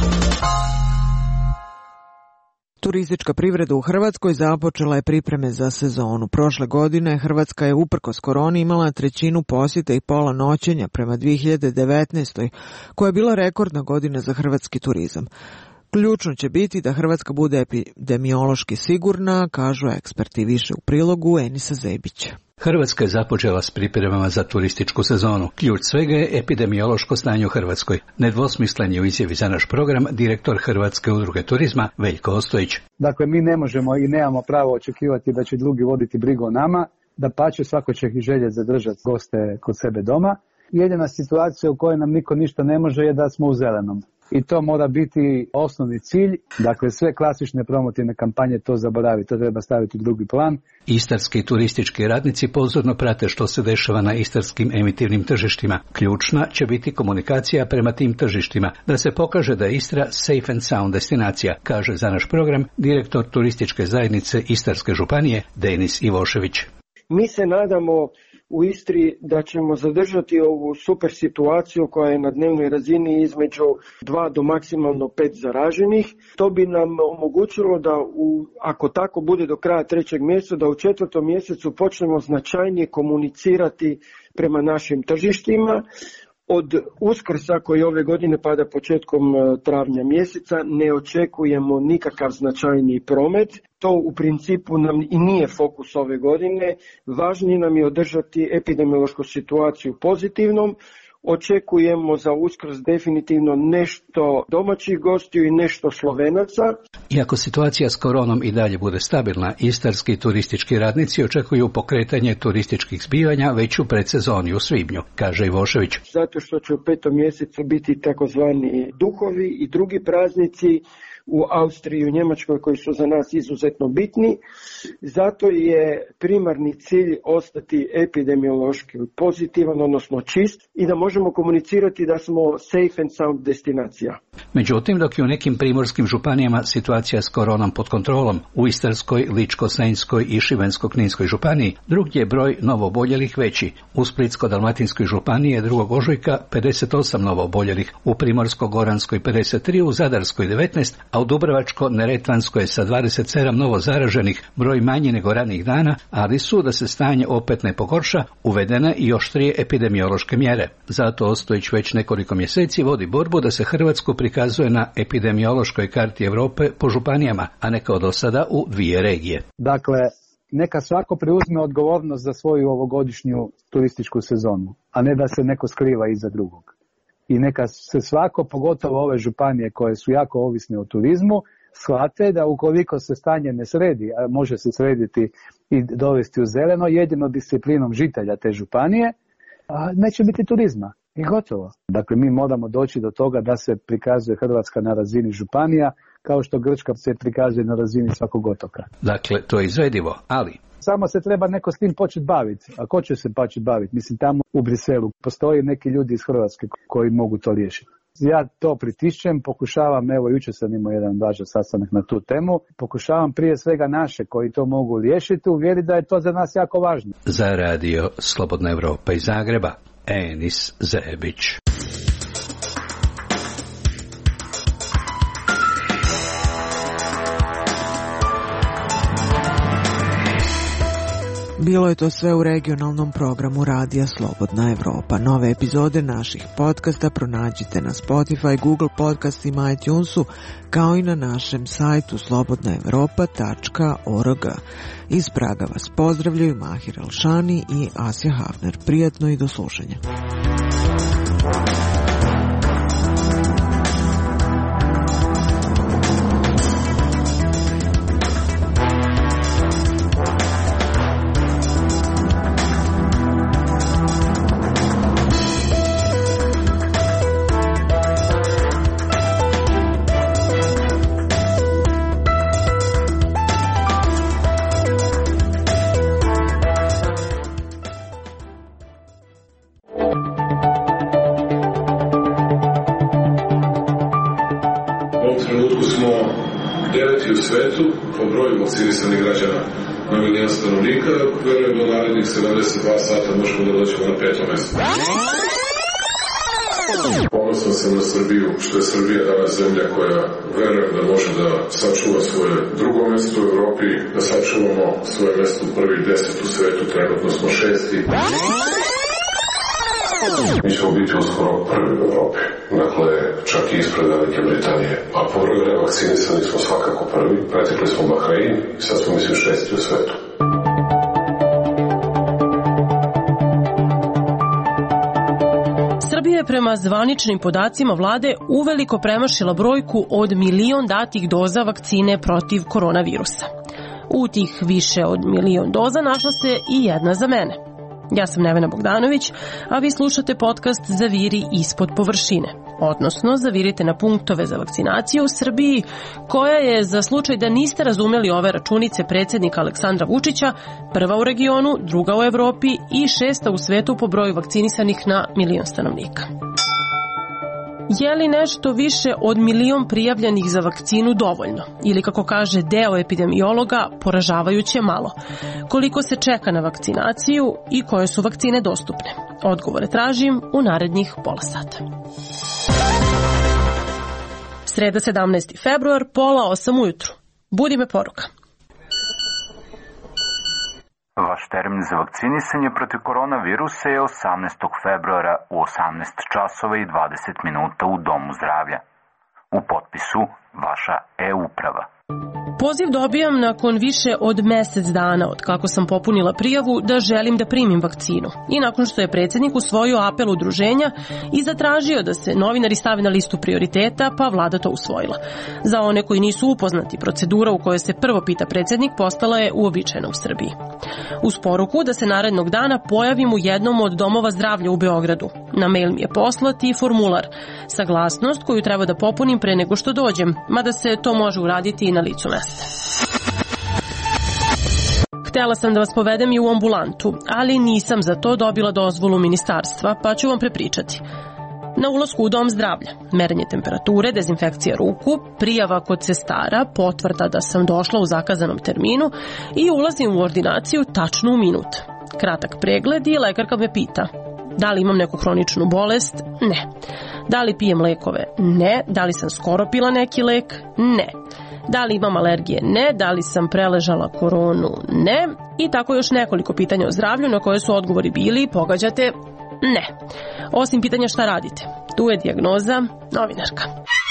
Turistička privreda u Hrvatskoj započela je pripreme za sezonu. Prošle godine Hrvatska je uprkos koroni imala trećinu posjeta i pola noćenja prema dvije hiljade devetnaestoj. koja je bila rekordna godina za hrvatski turizam. Ključno će biti da Hrvatska bude epidemiološki sigurna, kažu eksperti. Više u prilogu Enisa Zebića. Hrvatska je započela s pripremama za turističku sezonu. Ključ svega je epidemiološko stanje u Hrvatskoj. Nedvosmislen je u izjavi za naš program direktor Hrvatske udruge turizma Veljko Ostojić. Dakle, mi ne možemo i nemamo pravo očekivati da će drugi voditi brigu o nama, da pače svako će ih željeti zadržati goste kod sebe doma. Jedina situacija u kojoj nam niko ništa ne može je da smo u zelenom. I to mora biti osnovni cilj. Dakle, sve klasične promotivne kampanje to zaboravi, to treba staviti u drugi plan. Istarski turistički radnici pozorno prate što se dešava na istarskim emitivnim tržištima. Ključna će biti komunikacija prema tim tržištima, da se pokaže da je Istra safe and sound destinacija, kaže za naš program direktor turističke zajednice Istarske županije Denis Ivošević. Mi se nadamo u Istri da ćemo zadržati ovu super situaciju koja je na dnevnoj razini između dva do maksimalno pet zaraženih. To bi nam omogućilo da, u, ako tako bude do kraja trećeg mjeseca, da u četvrtom mjesecu počnemo značajnije komunicirati prema našim tržištima. Od Uskrsa koji ove godine pada početkom travnja mjeseca ne očekujemo nikakav značajniji promet. To u principu nam i nije fokus ove godine. Važnije nam je održati epidemiološku situaciju pozitivnom. Očekujemo za Uskrs definitivno nešto domaćih gostiju i nešto Slovenaca. Iako situacija s koronom i dalje bude stabilna, istarski turistički radnici očekuju pokretanje turističkih zbivanja već u predsezoni u svibnju, kaže Ivošević. Zato što će u petom mjesecu biti takozvani duhovi i drugi praznici u Austriji i u Njemačkoj koji su za nas izuzetno bitni. Zato je primarni cilj ostati epidemiološki pozitivan, odnosno čist, i da možemo komunicirati da smo safe and sound destinacija. Međutim, dok je u nekim primorskim županijama situacija s koronom pod kontrolom, u Istarskoj, Ličko-senjskoj i Šibensko-kninskoj županiji, drugdje je broj novooboljelih veći. U Splitsko-dalmatinskoj županiji je drugog ožujka pedeset osam novooboljelih, u Primorsko-goranskoj pedeset tri, u Zadarskoj devetnaest, a u Dubrovačko-neretvanskoj je sa dvadeset sedam novo zaraženih, broj manji nego ranijih dana, ali su, da se stanje opet ne pogorša, uvedene i oštrije epidemiološke mjere. Zato Ostojić već nekoliko mjeseci vodi borbu da se Hrvatsku prikazuje na epidemiološkoj karti Europe po županijama, a ne kao do sada u dvije regije. Dakle, neka svako preuzme odgovornost za svoju ovogodišnju turističku sezonu, a ne da se neko skriva iza drugog. I neka se svako, pogotovo ove županije koje su jako ovisne o turizmu, shvate da ukoliko se stanje ne sredi, a može se srediti i dovesti u zeleno, jedino disciplinom žitelja te županije, a neće biti turizma. I gotovo. Dakle, mi moramo doći do toga da se prikazuje Hrvatska na razini županija, kao što Grčka se prikazuje na razini svakog otoka. Dakle, to je izvedivo, ali... Samo se treba neko s tim početi baviti. A ko će se početi baviti? Mislim, tamo u Briselu postoji neki ljudi iz Hrvatske koji mogu to riješiti. Ja to pritišćem, pokušavam, evo jučer sam imao jedan važan sastanak na tu temu, pokušavam prije svega naše koji to mogu riješiti, uvjeriti da je to za nas jako važno. Za radio Slobodna Evropa iz Zagreba, Enis Zebić. Bilo je to sve u regionalnom programu Radija Slobodna Evropa. Nove epizode naših podcasta pronađite na Spotify, Google podcastima, iTunesu, kao i na našem sajtu slobodna evropa tačka org. Iz Praga vas pozdravljaju Mahir Alšani i Asja Hafner. Prijatno i do slušanja. Svetu, po broju vakcinisanih građana na milijon stanovnika, verujem da narednih sedamdeset dva sata možemo da dođemo na peto mesto. Ponosan sam na Srbiju, što je Srbija danas zemlja koja verujem da može da sačuva svoje drugo mesto u Evropi, da sačuvamo svoje mesto u prvi deset u svetu, trenutno smo šesti. Mi ćemo biti uskoro prvi u Evropi, dakle čak i ispred Velike Britanije, a po broju revakcinisanih smo svakako prvi, pretekli smo Bahrein i sad smo mislim šesti u svetu. Srbija je prema zvaničnim podacima vlade uveliko premašila brojku od milion datih doza vakcine protiv koronavirusa. U tih više od milion doza našla se i jedna za mene. Ja sam Nevena Bogdanović, a vi slušate podcast Zaviri ispod površine, odnosno zavirite na punktove za vakcinaciju u Srbiji, koja je, za slučaj da niste razumeli ove računice predsjednika Aleksandra Vučića, prva u regionu, druga u Evropi i šesta u svetu po broju vakcinisanih na milion stanovnika. Je li nešto više od milion prijavljenih za vakcinu dovoljno? Ili, kako kaže deo epidemiologa, poražavajuće malo? Koliko se čeka na vakcinaciju i koje su vakcine dostupne? Odgovore tražim u narednih pola sata. Sreda sedamnaesti februar, pola osam ujutru. Budi me poruka. Vaš termin za vakcinisanje protiv koronavirusa je osamnaestog februara u osamnaest časova i dvadeset minuta u Domu zdravlja. U potpisu vaša e-uprava. Poziv dobijam nakon više od mesec dana od kako sam popunila prijavu da želim da primim vakcinu i nakon što je predsjednik usvojio apel udruženja i zatražio da se novinari stave na listu prioriteta, pa vlada to usvojila. Za one koji nisu upoznati, procedura u kojoj se prvo pita predsjednik postala je uobičajena u Srbiji. Uz poruku da se narednog dana pojavim u jednom od domova zdravlja u Beogradu. Na mail mi je poslat i formular, saglasnost koju treba da popunim pre nego što dođem, mada se to može uraditi i na licu mesta. Htela sam da vas povedem i u ambulantu, ali nisam za to dobila dozvolu ministarstva, pa ću vam prepričati. Na ulasku u dom zdravlja, merenje temperature, dezinfekcija ruku, prijava kod sestara, potvrda da sam došla u zakazanom terminu i ulazim u ordinaciju tačno u minut. Kratak pregled i lekarka me pita: da li imam neku hroničnu bolest? Ne. Da li pijem lekove? Ne. Da li sam skoro pila neki lek? Ne. Da li imam alergije? Ne. Da li sam preležala koronu? Ne. I tako još nekoliko pitanja o zdravlju na koje su odgovori bili, pogađate, ne. Osim pitanja šta radite. Tu je dijagnoza novinarka.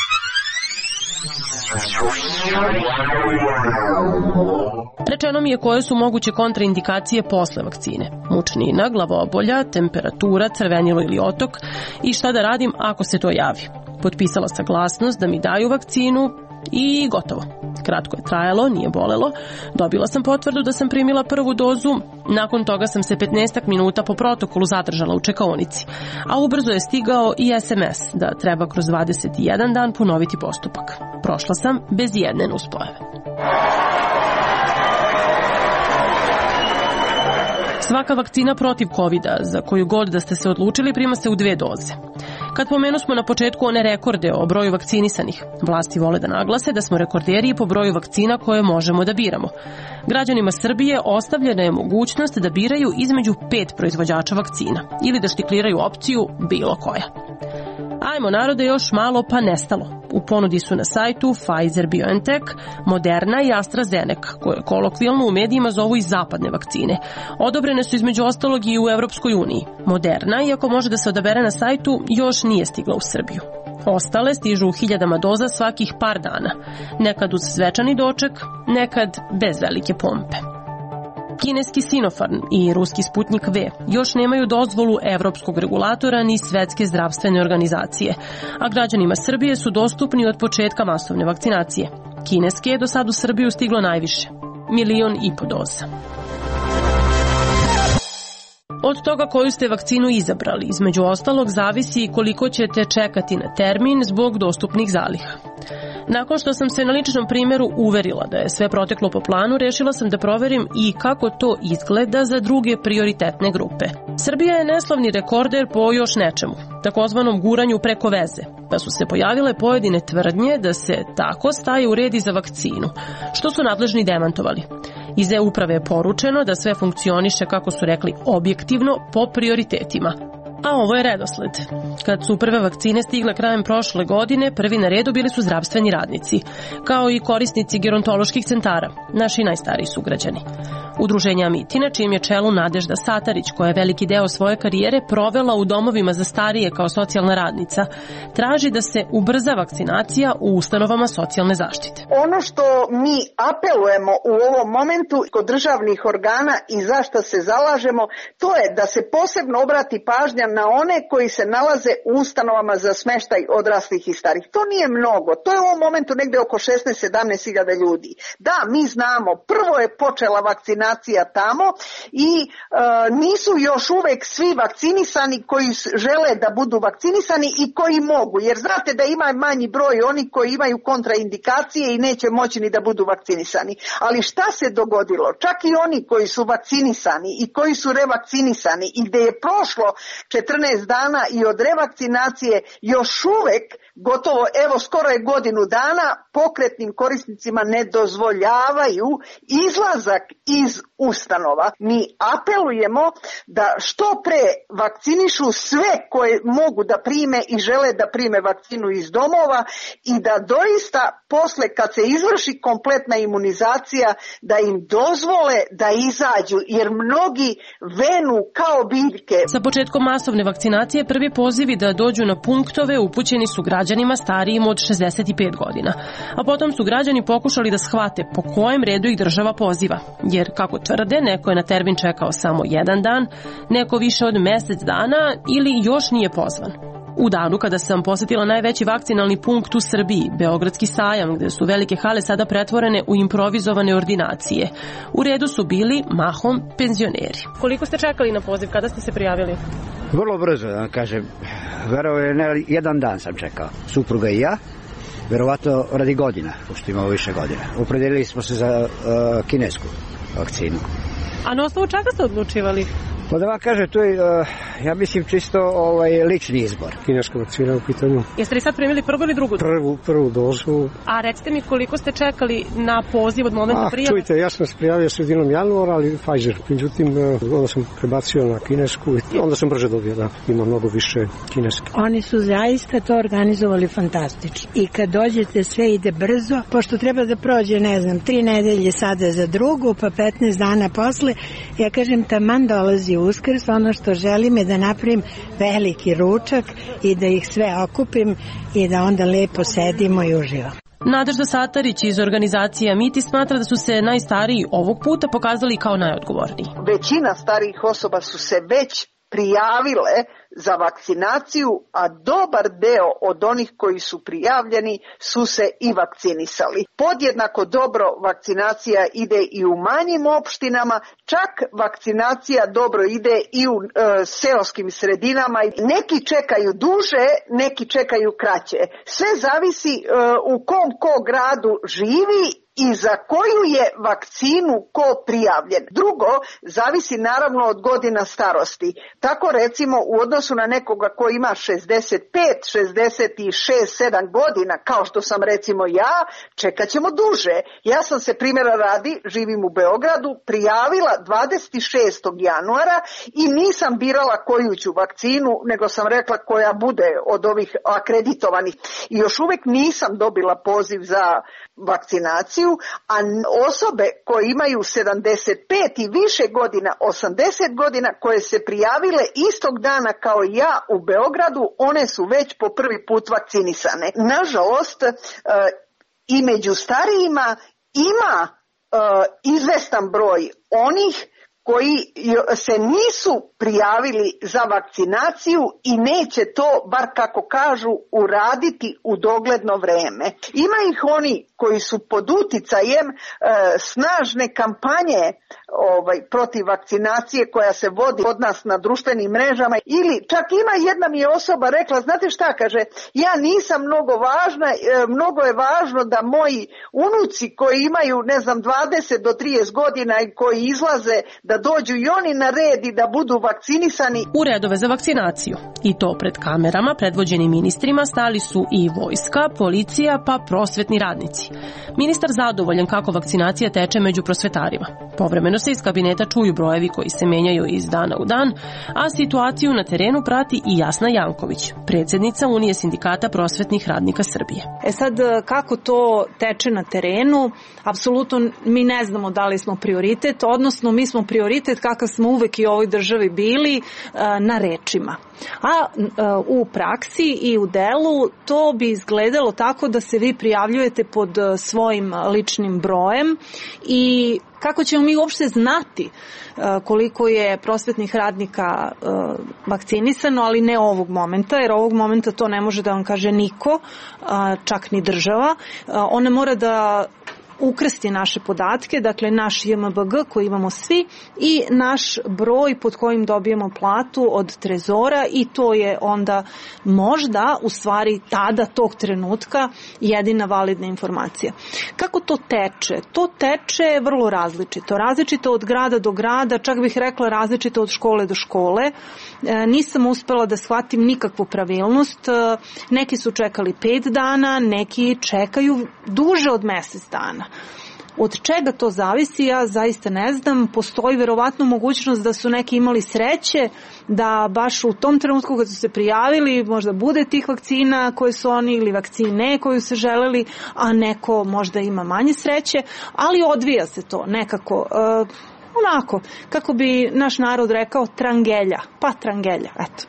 Rečeno mi je koje su moguće kontraindikacije posle vakcine. Mučnina, glavobolja, temperatura, crvenilo ili otok i šta da radim ako se to javi. Potpisala saglasnost da mi daju vakcinu i gotovo. Kratko je trajalo, nije bolelo. Dobila sam potvrdu da sam primila prvu dozu. Nakon toga sam se petnaestak minuta po protokolu zadržala u čekaonici. A ubrzo je stigao i es em es da treba kroz dvadeset jedan dan ponoviti postupak. Prošla sam bez jedne nuspojave. Svaka vakcina protiv kovida, za koju god da ste se odlučili, prima se u dve doze. Kad pomenu smo na početku one rekorde o broju vakcinisanih, vlasti vole da naglase da smo rekorderi po broju vakcina koje možemo da biramo. Građanima Srbije ostavljena je mogućnost da biraju između pet proizvođača vakcina ili da štikliraju opciju bilo koja. Ajmo narode još malo pa nestalo. U ponudi su na sajtu Pfizer-BioNTech, Moderna i AstraZeneca, koje kolokvijalno u medijima zovu i zapadne vakcine. Odobrene su između ostalog i u Evropskoj uniji. Moderna, iako može da se odabere na sajtu, još nije stigla u Srbiju. Ostale stižu u hiljadama doza svakih par dana, nekad uz svečani doček, nekad bez velike pompe. Kineski Sinopharm i ruski Sputnik V još nemaju dozvolu evropskog regulatora ni Svetske zdravstvene organizacije, a građanima Srbije su dostupni od početka masovne vakcinacije. Kineske je do sad u Srbiju stiglo najviše, milion i po doza. Od toga koju ste vakcinu izabrali, između ostalog, zavisi koliko ćete čekati na termin zbog dostupnih zaliha. Nakon što sam se na ličnom primjeru uverila da je sve proteklo po planu, rešila sam da proverim i kako to izgleda za druge prioritetne grupe. Srbija je neslavni rekorder po još nečemu, takozvanom guranju preko veze, pa su se pojavile pojedine tvrdnje da se tako staje u red i za vakcinu, što su nadležni demantovali. Iz e-uprave je poručeno da sve funkcioniše, kako su rekli, objektivno po prioritetima. A ovo je redosled. Kad su prve vakcine stigle krajem prošle godine, prvi na redu bili su zdravstveni radnici, kao i korisnici gerontoloških centara, naši najstariji sugrađani. Udruženje Amitina, čijim je čelu Nadežda Satarić, koja je veliki deo svoje karijere provela u domovima za starije kao socijalna radnica, traži da se ubrza vakcinacija u ustanovama socijalne zaštite. Ono što mi apelujemo u ovom momentu kod državnih organa i za što se zalažemo, to je da se posebno obrati pažnja na one koji se nalaze u ustanovama za smeštaj odraslih i starih. To nije mnogo, to je u ovom momentu negde oko šesnaest do sedamnaest hiljada ljudi. Da, mi znamo, prvo je počela vakcinacija tamo i e, nisu još uvek svi vakcinisani koji žele da budu vakcinisani i koji mogu, jer znate da ima manji broj oni koji imaju kontraindikacije i neće moći ni da budu vakcinisani. Ali šta se dogodilo? Čak i oni koji su vakcinisani i koji su revakcinisani i gde je prošlo četrnaest dana i od revakcinacije, još uvek gotovo, evo skoro je godinu dana, pokretnim korisnicima ne dozvoljavaju izlazak iz ustanova. Mi apelujemo da što pre vakcinišu sve koje mogu da prime i žele da prime vakcinu iz domova i da doista posle kad se izvrši kompletna imunizacija da im dozvole da izađu, jer mnogi venu kao biljke. Sa početkom masovne vakcinacije prvi pozivi da dođu na punktove upućeni su građanima starijim od šezdeset pet godina, a potom su građani pokušali da shvate po kojem redu ih država poziva, jer kako tvrde, neko je na termin čekao samo jedan dan, neko više od mesec dana ili još nije pozvan. U danu kada sam posetila najveći vakcinalni punkt u Srbiji, Beogradski sajam, gde su velike hale sada pretvorene u improvizovane ordinacije, u redu su bili mahom penzioneri. Koliko ste čekali na poziv? Kada ste se prijavili? Vrlo brzo, da kažem. Verovali ne, jedan dan sam čekao. Supruga i ja, verovatno radi godina, pošto imamo više godina. Opredelili smo se za uh, kinesku vakcinu. A na osnovu čega ste odlučivali? Pa da vam kaže, to je, uh, ja mislim, čisto ovaj, lični izbor. Kineska vakcina u pitanju. Jeste li sad primili prvu ili drugu? Prvu, prvu dozu. A recite mi koliko ste čekali na poziv od momenta ah, prijave? Čujte, ja sam se prijavio sredinom januara, ali Pfizer. Međutim, onda sam prebacio na kinesku i onda sam brže dobio da ima mnogo više kineske. Oni su zaista to organizovali fantastično. I kad dođete, sve ide brzo, pošto treba da prođe, ne znam, tri nedelje sada za drugu, pa petnaest dana posle. Ja kažem, taman dolazi Uskrs, ono što želim je da napravim veliki ručak i da ih sve okupim i da onda lepo sedimo i uživamo. Nadežda Satarić iz organizacije Amiti smatra da su se najstariji ovog puta pokazali kao najodgovorniji. Većina starijih osoba su se već prijavile za vakcinaciju, a dobar deo od onih koji su prijavljeni su se i vakcinisali. Podjednako dobro vakcinacija ide i u manjim opštinama, čak vakcinacija dobro ide i u e, seoskim sredinama. Neki čekaju duže, neki čekaju kraće. Sve zavisi e, u kom ko gradu živi i za koju je vakcinu ko prijavljen. Drugo, zavisi naravno od godina starosti. Tako recimo u odnosu na nekoga ko ima šezdeset pet, šezdeset šest, sedam godina, kao što sam recimo ja, čekat ćemo duže. Ja sam se, primjera radi, živim u Beogradu, prijavila dvadeset šestog januara i nisam birala koju ću vakcinu, nego sam rekla koja bude od ovih akreditovanih. I još uvijek nisam dobila poziv za vakcinaciju, a osobe koje imaju sedamdeset pet i više godina, osamdeset godina, koje se prijavile istog dana kao ja u Beogradu, one su već po prvi put vakcinisane. Nažalost, i među starijima ima izvestan broj onih koji se nisu prijavili za vakcinaciju i neće to, bar kako kažu, uraditi u dogledno vreme. Ima ih oni koji su pod uticajem e, snažne kampanje ovaj, protiv vakcinacije koja se vodi od nas na društvenim mrežama, ili čak ima jedna mi je osoba rekla, znate šta, kaže, ja nisam mnogo važna, e, mnogo je važno da moji unuci koji imaju, ne znam, dvadeset do trideset godina i koji izlaze, da dođu i oni na red i da budu vakcinisani. U redove za vakcinaciju, i to pred kamerama predvođenim ministrima, stali su i vojska, policija pa prosvetni radnici. Ministar zadovoljan kako vakcinacija teče među prosvetarima. Povremeno se iz kabineta čuju brojevi koji se menjaju iz dana u dan, a situaciju na terenu prati i Jasna Janković, predsjednica Unije sindikata prosvetnih radnika Srbije. E sad, kako to teče na terenu, apsolutno mi ne znamo da li smo prioritet, odnosno mi smo prioritet kakav smo uvek i u ovoj državi bili na rečima. A u praksi i u delu to bi izgledalo tako da se vi prijavljujete pod svojim ličnim brojem i kako ćemo mi uopšte znati koliko je prosvetnih radnika vakcinisano, ali ne ovog momenta, jer ovog momenta to ne može da vam kaže niko, čak ni država. Ona mora da ukrsti naše podatke, dakle naš J M B G koji imamo svi i naš broj pod kojim dobijemo platu od Trezora i to je onda možda u stvari tada tog trenutka jedina validna informacija. Kako to teče? To teče vrlo različito. Različito od grada do grada, čak bih rekla različito od škole do škole. E, nisam uspela da shvatim nikakvu pravilnost. E, neki su čekali pet dana, neki čekaju duže od mesec dana. Od čega to zavisi, ja zaista ne znam. Postoji verovatno mogućnost da su neki imali sreće da baš u tom trenutku kad su se prijavili možda bude tih vakcina koje su oni ili vakcine koju se želeli, a neko možda ima manje sreće, ali odvija se to nekako e, onako, kako bi naš narod rekao, trangelja, pa trangelja, eto.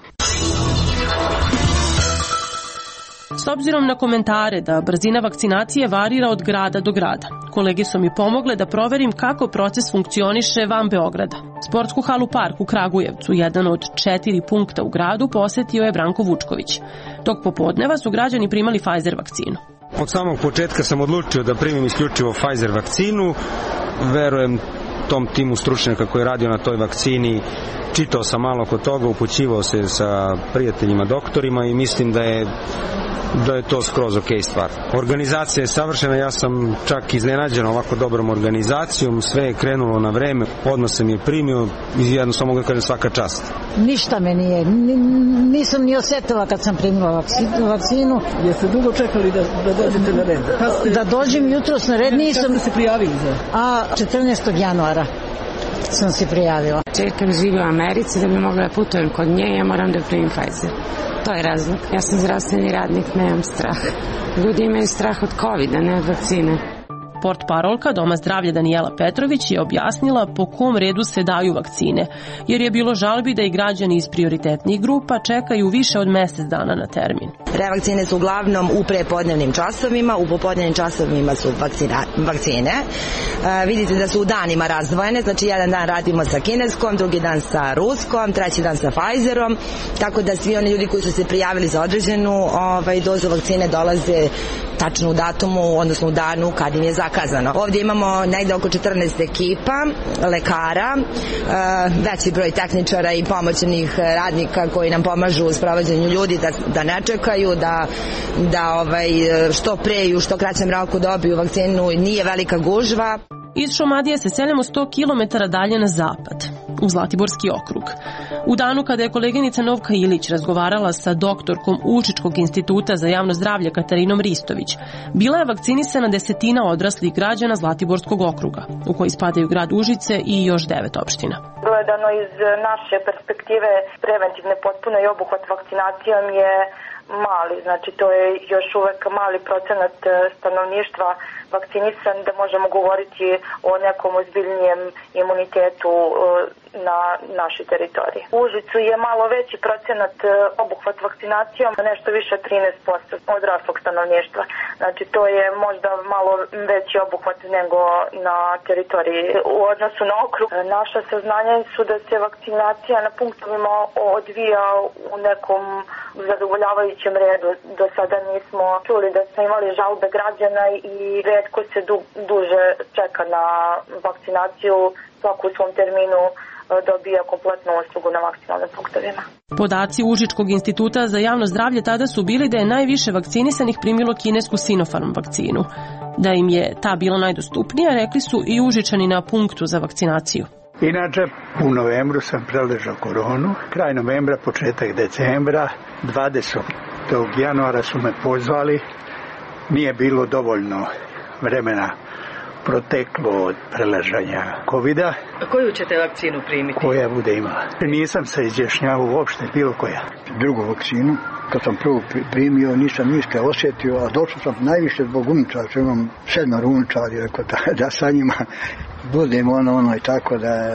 S obzirom na komentare da brzina vakcinacije varira od grada do grada, kolege su mi pomogle da proverim kako proces funkcioniše van Beograda. Sportsku halu Park u Kragujevcu, jedan od četiri punkta u gradu, posetio je Branko Vučković. Tog popodneva su građani primali Pfizer vakcinu. Od samog početka sam odlučio da primim isključivo Pfizer vakcinu. Verujem tom timu stručnjaka koji je radio na toj vakcini, čitao sam malo oko toga, upućivao se sa prijateljima doktorima i mislim da je da je to skroz ok stvar. Organizacija je savršena, ja sam čak iznenađen ovako dobrom organizacijom, sve je krenulo na vreme, odmah sam je primio i jednostavno mogu da kažem svaka čast. Ništa me nije, nisam ni osjetila kad sam primila vakcinu. Jeste dugo čekali da, da dođete na red? Ste... Da dođem jutros na red, nisam... Kada ste se prijavili za? A četrnaestog januara sam se prijavila. Čerka živi u Americi, da bi mogla da putujem kod nje, ja moram da primim Pfizer. To je razlog. Ja sam zdravstveni radnik, nemam strah. Ljudi imaju strah od kovida, ne od vakcine. Portparolka Doma zdravlja Danijela Petrović je objasnila po kom redu se daju vakcine, jer je bilo žalbi da i građani iz prioritetnih grupa čekaju više od mjesec dana na termin. Revakcine su uglavnom u prepodnevnim časovima, u popodnevnim časovima su vakcina, vakcine. E, vidite da su u danima razdvojene, znači jedan dan radimo sa kineskom, drugi dan sa ruskom, treći dan sa Pfizerom, tako da svi oni ljudi koji su se prijavili za određenu ovaj, dozu vakcine dolaze tačno u datumu, odnosno u danu kad im je zakon zakazano. Ovdje imamo negde oko četrnaest ekipa, lekara, veći broj tehničara i pomoćnih radnika koji nam pomažu u sprovođenju ljudi da, da ne čekaju, da, da ovaj, što pre i u što kraćem roku dobiju vakcinu, nije velika gužva. Iz Šumadije se seljamo sto kilometara dalje na zapad, u Zlatiborski okrug. U danu kada je koleginica Novka Ilić razgovarala sa doktorkom Užičkog instituta za javno zdravlje Katarinom Ristović, bila je vakcinisana desetina odraslih građana Zlatiborskog okruga, u koji spadaju grad Užice i još devet opština. Gledano iz naše perspektive, preventivne potpuno i obuhvat vakcinacijom je mali, znači to je još uvek mali procenat stanovništva vakcinisan da možemo govoriti o nekom ozbiljnijem imunitetu na našoj teritoriji. U Užicu je malo veći procenat obuhvat vakcinacijom, nešto više od trinaest posto odraslog stanovništva. Znači to je možda malo veći obuhvat nego na teritoriji. U odnosu na okrug, naša saznanja su da se vakcinacija na punktovima odvija u nekom zadovoljavajućem redu. Do sada nismo čuli da smo imali žalbe građana i retko se du, duže čeka na vakcinaciju, svako u svom terminu dobija kompletnu uslugu na vakcinalnim punktovima. Podaci Užičkog instituta za javno zdravlje tada su bili da je najviše vakcinisanih primilo kinesku Sinopharm vakcinu. Da im je ta bila najdostupnija, rekli su i Užičani na punktu za vakcinaciju. Inače, u novembru sam preležao koronu, kraj novembra, početak decembra, dvadesetog januara su me pozvali, nije bilo dovoljno vremena proteklo od preležanja kovida. A koju ćete vakcinu primiti? Koja bude imala. Nisam se izjašnjavao uopšte, bilo koja. Drugu vakcinu, kad sam prvu primio, nisam ništa osjetio, a došao sam najviše zbog unučara, što imam sedmar unučari, da, da sa njima budem ono, ono i tako da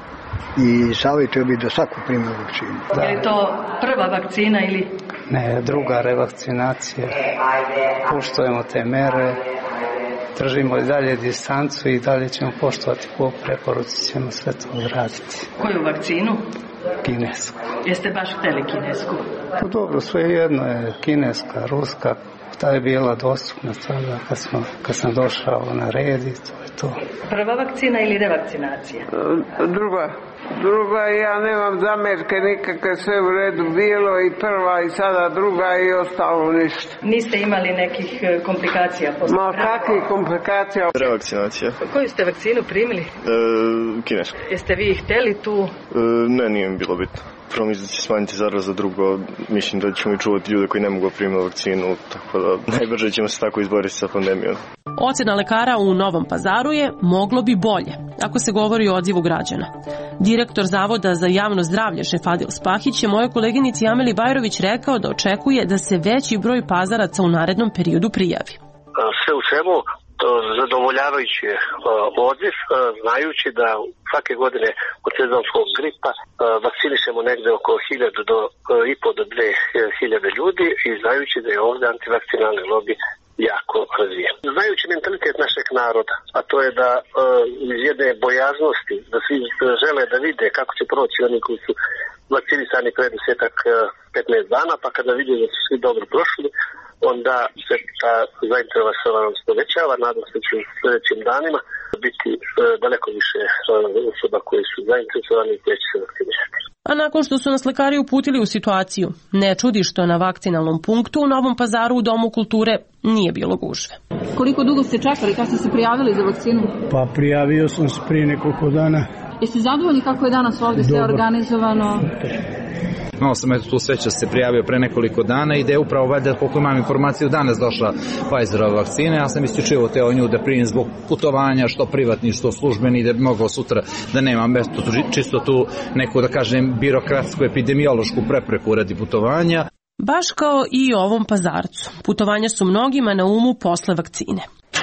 i savjetuju bi da svako primio vakcinu. Da. Je li to prva vakcina ili? Ne, druga revakcinacija. Poštujemo te mere, držimo i dalje distancu i dalje ćemo poštovati po preporuci, ćemo sve to odraditi. Koju vakcinu? Kinesku. Jeste baš hteli kinesku? Pa dobro, sve jedno je kineska, ruska, ta je bila dostupna tada kad, smo, kad sam došao na red i to je to. Prva vakcina ili revakcinacija? Druga. Druga, ja nemam zamerke nikakve, sve u redu bilo i prva i sada druga i ostalo ništa. Niste imali nekih komplikacija? Ma kakvih komplikacija? Revakcinacija. Koju ste vakcinu primili? E, kinesku. Jeste vi hteli tu? E, ne, nije mi bilo bitno. Prvo mislim da će smanjiti zaraza, drugo mislim da ćemo i čuvati ljude koji ne mogu primiti vakcinu, tako da najbrže ćemo se tako izboriti sa pandemijom. Ocena lekara u Novom Pazaru je moglo bi bolje, ako se govori o odzivu građana. Direktor Zavoda za javno zdravlje Šefadil Spahić je mojoj koleginici Ameli Bajrović rekao da očekuje da se veći broj pazaraca u narednom periodu prijavi. Sve u svemu zadovoljavajući je odziv, znajući da svake godine od sezonskog gripa vakcinišemo negde oko hiljadu do i po do dve hiljade ljudi i znajući da je ovdje antivakcinalni lobi jako razvijen. Znajući mentalitet našeg naroda, a to je da iz jedne bojaznosti, da svi žele da vide kako će proći oni koji su vakcinisani pre desetak petnaest dana, pa kada vide da su svi dobro prošli, onda se ta zainteresovanost povećava. Nadam se da će u sljedećim danima biti daleko više osoba koji su zainteresovani i koji će se vakcinisati. A nakon što su nas lekari uputili u situaciju, ne čudi što na vakcinalnom punktu u Novom Pazaru u Domu kulture nije bilo gužve. Koliko dugo ste čekali, kad ste se prijavili za vakcinu? Pa prijavio sam se prije nekoliko dana. Jeste zadovoljni kako je danas ovdje sve organizovano? Imao sam eto tu sreću da se prijavio pre nekoliko dana i da je upravo valjda, koliko imam informaciju, danas došla Pfizerova vakcina. Ja sam isključivo teo nju da primim zbog putovanja, što privatni, što službeni, da bi mogao sutra da nemam mesto, čisto tu neku, da kažem, birokratsku, epidemiološku prepreku radi putovanja. Baš kao i u ovom Pazarcu. Putovanja su mnogima na umu posle vakcine.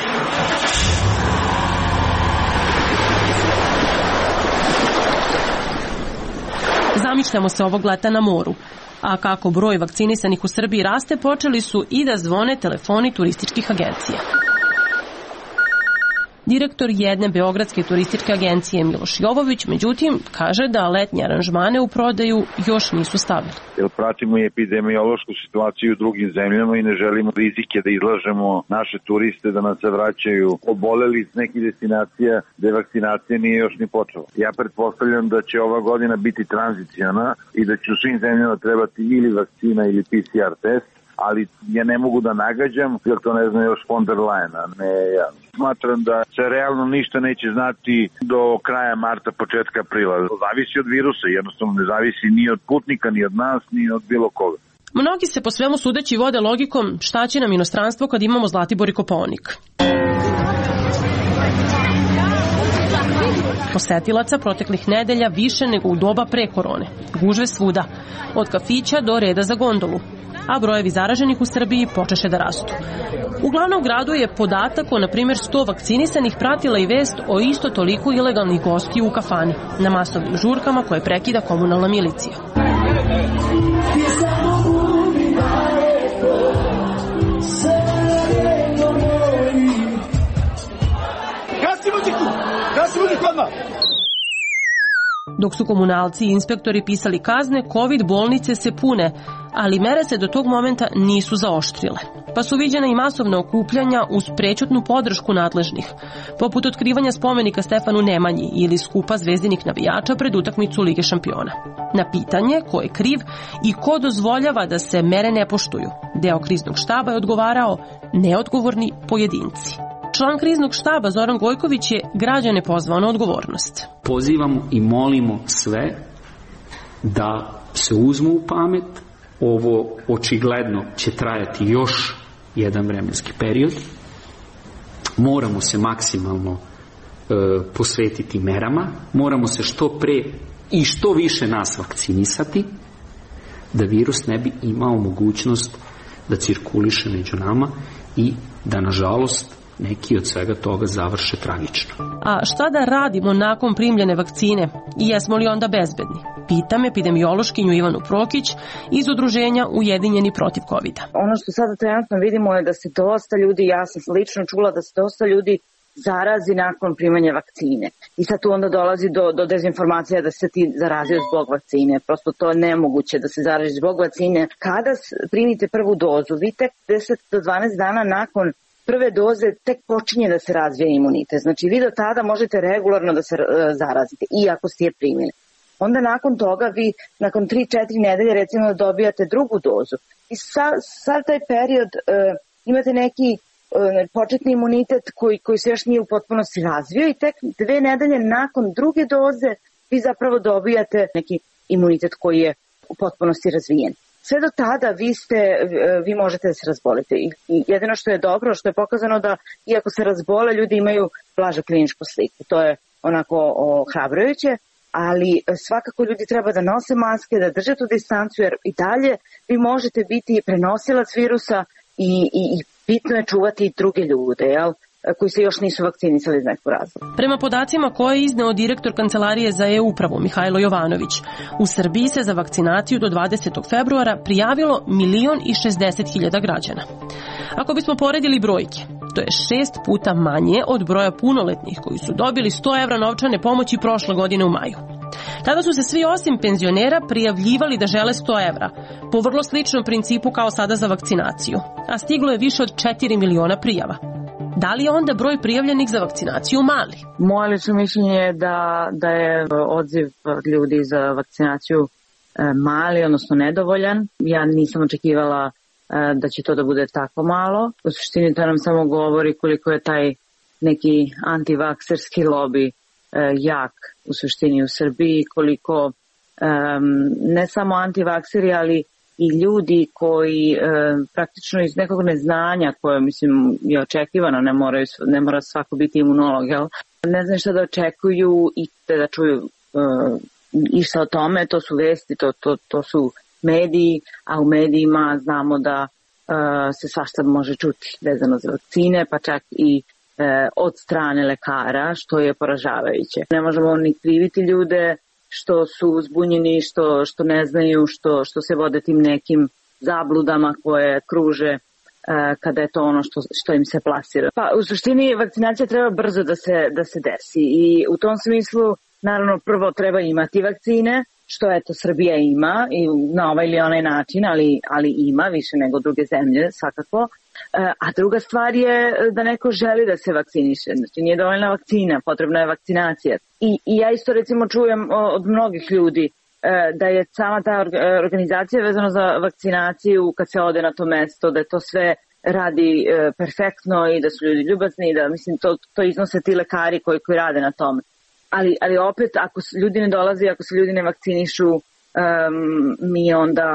Zamišljamo se ovog leta na moru. A kako broj vakcinisanih u Srbiji raste, počeli su i da zvone telefoni turističkih agencija. Direktor jedne beogradske turističke agencije Miloš Jovović, međutim, kaže da letnje aranžmane u prodaju još nisu stavili. Jer pratimo i epidemiološku situaciju u drugim zemljama i ne želimo rizike da izlažemo naše turiste da nas se vraćaju oboleli iz nekih destinacija gde vakcinacija nije još ni počela. Ja pretpostavljam da će ova godina biti tranziciona i da će u svim zemljama trebati ili vakcina ili P C R test, ali ja ne mogu da nagađam, jer to ne zna još von der Leyen, a ne ja. Smatram da se realno ništa neće znati do kraja marta, početka aprila. Zavisi od virusa, jednostavno ne zavisi ni od putnika, ni od nas, ni od bilo koga. Mnogi se po svemu sudeći vode logikom šta će nam inostranstvo kad imamo Zlatibor i Kopaonik. Posetilaca proteklih nedelja više nego u doba pre korone. Gužve svuda, od kafića do reda za gondolu, a brojevi zaraženih u Srbiji počeše da rastu. U glavnom gradu je podatak o, na primjer, sto vakcinisanih pratila i vest o isto toliko ilegalnih gostiju u kafani, na masovnim žurkama koje prekida komunalna milicija. Gasi muziku! Gasi muziku odmah! Dok su komunalci i inspektori pisali kazne, COVID bolnice se pune, ali mere se do tog momenta nisu zaoštrile. Pa su viđene i masovne okupljanja uz prećutnu podršku nadležnih, poput otkrivanja spomenika Stefanu Nemanji ili skupa zvezdinih navijača pred utakmicu Lige šampiona. Na pitanje ko je kriv i ko dozvoljava da se mere ne poštuju, deo kriznog štaba je odgovarao neodgovorni pojedinci. Član kriznog štaba Zoran Gojković je građane pozvao na odgovornost. Pozivamo i molimo sve da se uzmu u pamet. Ovo očigledno će trajati još jedan vremenski period. Moramo se maksimalno e, posvetiti merama. Moramo se što pre i što više nas vakcinisati da virus ne bi imao mogućnost da cirkuliše među nama i da, nažalost, neki od svega toga završe tragično. A šta da radimo nakon primljene vakcine i jesmo li onda bezbedni? Pitam epidemiološkinju Ivanu Prokić iz udruženja Ujedinjeni protiv kovida. Ono što sada trenutno vidimo je da se dosta ljudi, ja sam lično čula da se dosta ljudi zarazi nakon primanja vakcine. I sad tu onda dolazi do, do dezinformacija da se ti zarazio zbog vakcine. Prosto to je nemoguće da se zarazi zbog vakcine. Kada primite prvu dozu, vi tek deset do dvanaest dana nakon prve doze tek počinje da se razvije imunitet. Znači vi do tada možete regularno da se uh, zarazite, iako ste je primili. Onda nakon toga vi, nakon tri četiri nedelje recimo dobijate drugu dozu. I sa, sad taj period uh, imate neki uh, početni imunitet koji, koji se još nije u potpunosti razvio i tek dve nedelje nakon druge doze vi zapravo dobijate neki imunitet koji je u potpunosti razvijen. Sve do tada vi ste, vi možete da se razbolite i jedino što je dobro, što je pokazano da iako se razbole, ljudi imaju blažu kliničku sliku. To je onako ohrabrujuće, ali svakako ljudi treba da nose maske, da drže tu distancu, jer i dalje vi možete biti prenosilac virusa i, i, i bitno je čuvati i druge ljude, jel? Koji se još nisu vakcinisali iz nekog razloga. Prema podacima koje je izneo direktor Kancelarije za e-upravu Mihajlo Jovanović, u Srbiji se za vakcinaciju do dvadesetog februara prijavilo milion i šezdeset hiljada građana. Ako bismo poredili brojke, to je šest puta manje od broja punoletnih koji su dobili sto evra novčane pomoći prošle godine u maju. Tada su se svi osim penzionera prijavljivali da žele sto evra, po vrlo sličnom principu kao sada za vakcinaciju, a stiglo je više od četiri miliona prijava. Da li je onda broj prijavljenih za vakcinaciju mali? Moje lično mišljenje je da, da je odziv ljudi za vakcinaciju mali, odnosno nedovoljan. Ja nisam očekivala da će to da bude tako malo. U suštini to nam samo govori koliko je taj neki antivakserski lobby jak u suštini u Srbiji, koliko ne samo antivakseri, ali i ljudi koji e, praktično iz nekog neznanja, koje mislim je očekivano, ne, moraju, ne mora svako biti imunolog, jel? Ne znam šta da očekuju i da čuju e, išta o tome, to su vesti, to, to, to su mediji, a u medijima znamo da e, se svašta može čuti vezano za vakcine, pa čak i e, od strane lekara, što je poražavajuće. Ne možemo ni kriviti ljude što su zbunjeni, što, što ne znaju, što, što se vode tim nekim zabludama koje kruže kada je to ono što, što im se plasira. Pa u suštini vakcinacija treba brzo da se, da se desi i u tom smislu naravno prvo treba imati vakcine, što eto Srbija ima i na ovaj ili onaj način, ali, ali ima više nego druge zemlje svakako. A druga stvar je da neko želi da se vakciniše. Znači nije dovoljna vakcina, potrebna je vakcinacija. I, i ja isto recimo čujem od mnogih ljudi da je sama ta organizacija vezana za vakcinaciju kad se ode na to mesto, da je to sve radi perfektno i da su ljudi ljubazni i da mislim to, to iznose ti lekari koji, koji rade na tome. Ali, ali opet ako ljudi ne dolaze, ako se ljudi ne vakcinišu, um, mi onda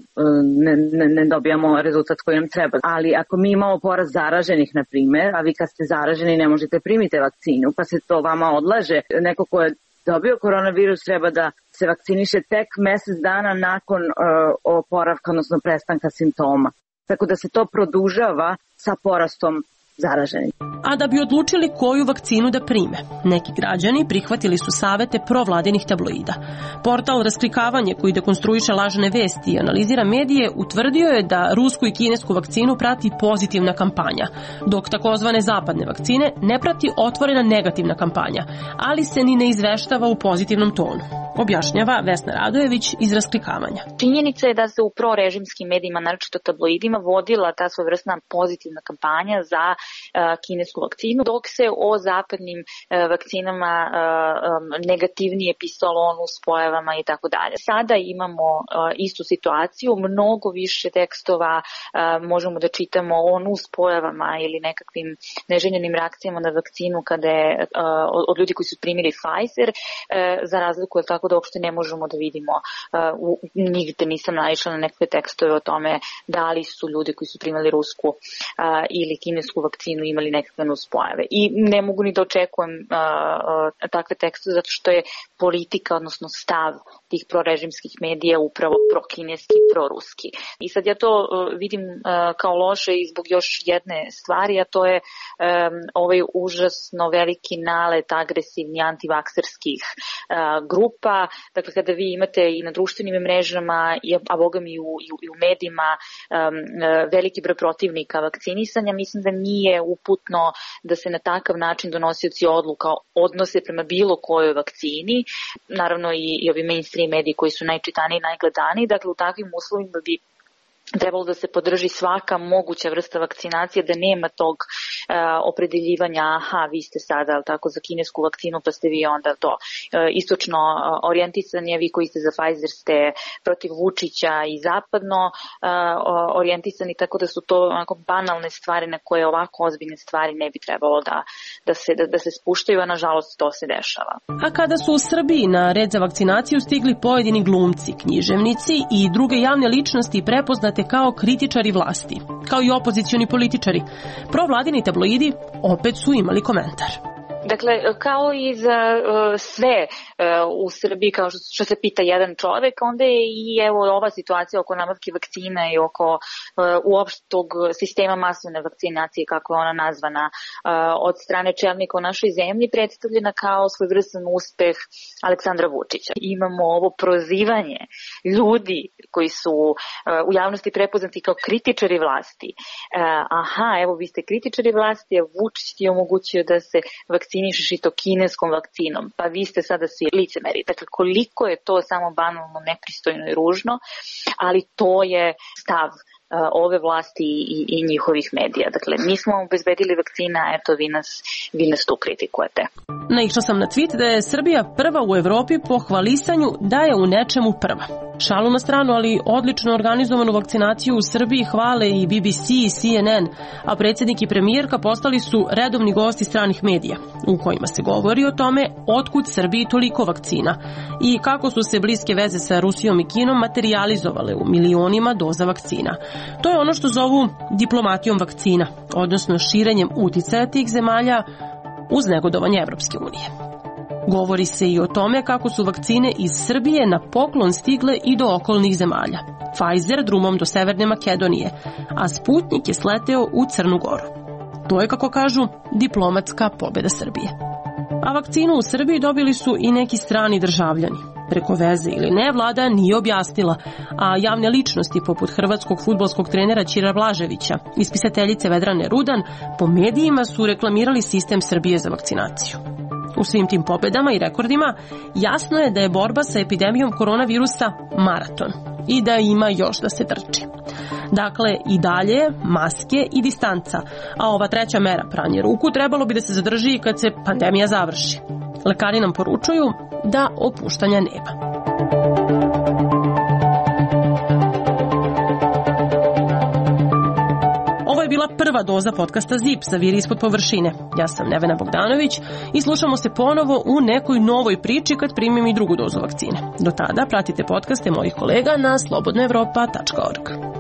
ne, ne, ne dobijamo rezultat koji nam treba. Ali ako mi imamo porast zaraženih, na primjer, a vi kad ste zaraženi ne možete primiti vakcinu, pa se to vama odlaže, neko ko je dobio koronavirus treba da se vakciniše tek mesec dana nakon uh, oporavka, odnosno prestanka simptoma. Tako da se to produžava sa porastom zaraženih. A da bi odlučili koju vakcinu da prime, neki građani prihvatili su savete provladinih tabloida. Portal Rasklikavanje, koji dekonstruiše lažne vesti i analizira medije, utvrdio je da rusku i kinesku vakcinu prati pozitivna kampanja, dok takozvane zapadne vakcine ne prati otvorena negativna kampanja, ali se ni ne izveštava u pozitivnom tonu. Objašnjava Vesna Radojević iz Rasklikavanja. Činjenica je da se u prorežimskim medijima, naročito tabloidima, vodila ta svojevrsna pozitivna kampanja za uh, kinesku vakcinu, dok se o zapadnim uh, vakcinama uh, um, negativnije pisalo o nuspojavama i tako dalje. Sada imamo uh, istu situaciju, mnogo više tekstova uh, možemo da čitamo o nuspojavama ili nekakvim neželjenim reakcijama na vakcinu kada je uh, od ljudi koji su primili Pfizer, uh, za razliku od tako da uopšte ne možemo da vidimo, uh, nigde nisam naišla na nekakve tekstove o tome da li su ljudi koji su primali rusku uh, ili kinesku vakcinu imali nekakve nuspojave. I ne mogu ni da očekujem uh, uh, takve tekstove zato što je politika, odnosno stav tih prorežimskih medija upravo prokineski, proruski. I sad ja to uh, vidim uh, kao loše i zbog još jedne stvari, a to je um, ovaj užasno veliki nalet agresivni antivakserskih uh, grupa. Dakle, kada vi imate i na društvenim mrežama, a boga mi i u, i u medijima um, veliki broj protivnika vakcinisanja, mislim da nije uputno da se na takav način donosioci odluka odnose prema bilo kojoj vakcini. Naravno i, i ovi mainstream mediji koji su najčitaniji i najgledaniji. Dakle, u takvim uslovima bi trebalo da se podrži svaka moguća vrsta vakcinacije, da nema tog uh, opredeljivanja, aha, vi ste sada tako za kinesku vakcinu, pa ste vi onda to uh, istočno uh, orijentisani, a vi koji ste za Pfizer ste protiv Vučića i zapadno uh, orijentisani, tako da su to onako banalne stvari na koje ovako ozbiljne stvari ne bi trebalo da, da, se, da, da se spuštaju, a nažalost to se dešava. A kada su u Srbiji na red za vakcinaciju stigli pojedini glumci, književnici i druge javne ličnosti prepoznate kao kritičari vlasti, kao i opozicioni političari, provladini tabloidi opet su imali komentar. Dakle, kao i za uh, sve uh, u Srbiji, kao što, što se pita jedan čovek, onda je i evo ova situacija oko nabavke vakcina i oko uh, uopštog sistema masovne vakcinacije, kako je ona nazvana, uh, od strane čelnika u našoj zemlji, predstavljena kao svojevrstan uspeh Aleksandra Vučića. Imamo ovo prozivanje ljudi koji su uh, u javnosti prepoznati kao kritičari vlasti. Uh, aha, evo vi ste kritičari vlasti, a Vučić ti je omogućio da se vakcinacije vakcinišeš i to kineskom vakcinom, pa vi ste sada svi licemeri. Dakle, koliko je to samo banalno, nepristojno i ružno, ali to je stav ove vlasti i, i njihovih medija. Dakle, mi smo obezbedili vakcina, eto vi nas, vi nas tu kritikujete. Naišla sam na tweet da je Srbija prva u Evropi po hvalisanju da je u nečemu prva. Šalu na stranu, ali odlično organizovanu vakcinaciju u Srbiji hvale i B B C i C N N, a predsjednik i premijerka postali su redovni gosti stranih medija, u kojima se govori o tome otkud Srbiji toliko vakcina i kako su se bliske veze sa Rusijom i Kinom materijalizovale u milionima doza vakcina. To je ono što zovu diplomatijom vakcina, odnosno širenjem uticaja tih zemalja uz negodovanje Evropske unije. Govori se i o tome kako su vakcine iz Srbije na poklon stigle i do okolnih zemalja. Pfizer drumom do Severne Makedonije, a Sputnik je sleteo u Crnu Goru. To je, kako kažu, diplomatska pobjeda Srbije. A vakcinu u Srbiji dobili su i neki strani državljani. preko veze ili ne, vlada nije objasnila, a javne ličnosti poput hrvatskog fudbalskog trenera Ćira Blaževića i spisateljice Vedrane Rudan po medijima su reklamirali sistem Srbije za vakcinaciju. U svim tim pobedama i rekordima jasno je da je borba sa epidemijom koronavirusa maraton i da ima još da se trči. Dakle, i dalje maske i distanca, a ova treća mera, pranje ruku, trebalo bi da se zadrži kad se pandemija završi. Lekari nam poručuju da opuštanja nema. Ovo je bila prva doza podcasta Zip, Zaviri ispod površine. Ja sam Nevena Bogdanović i slušamo se ponovo u nekoj novoj priči kad primim i drugu dozu vakcine. Do tada pratite podcaste mojih kolega na slobodna evropa tačka org.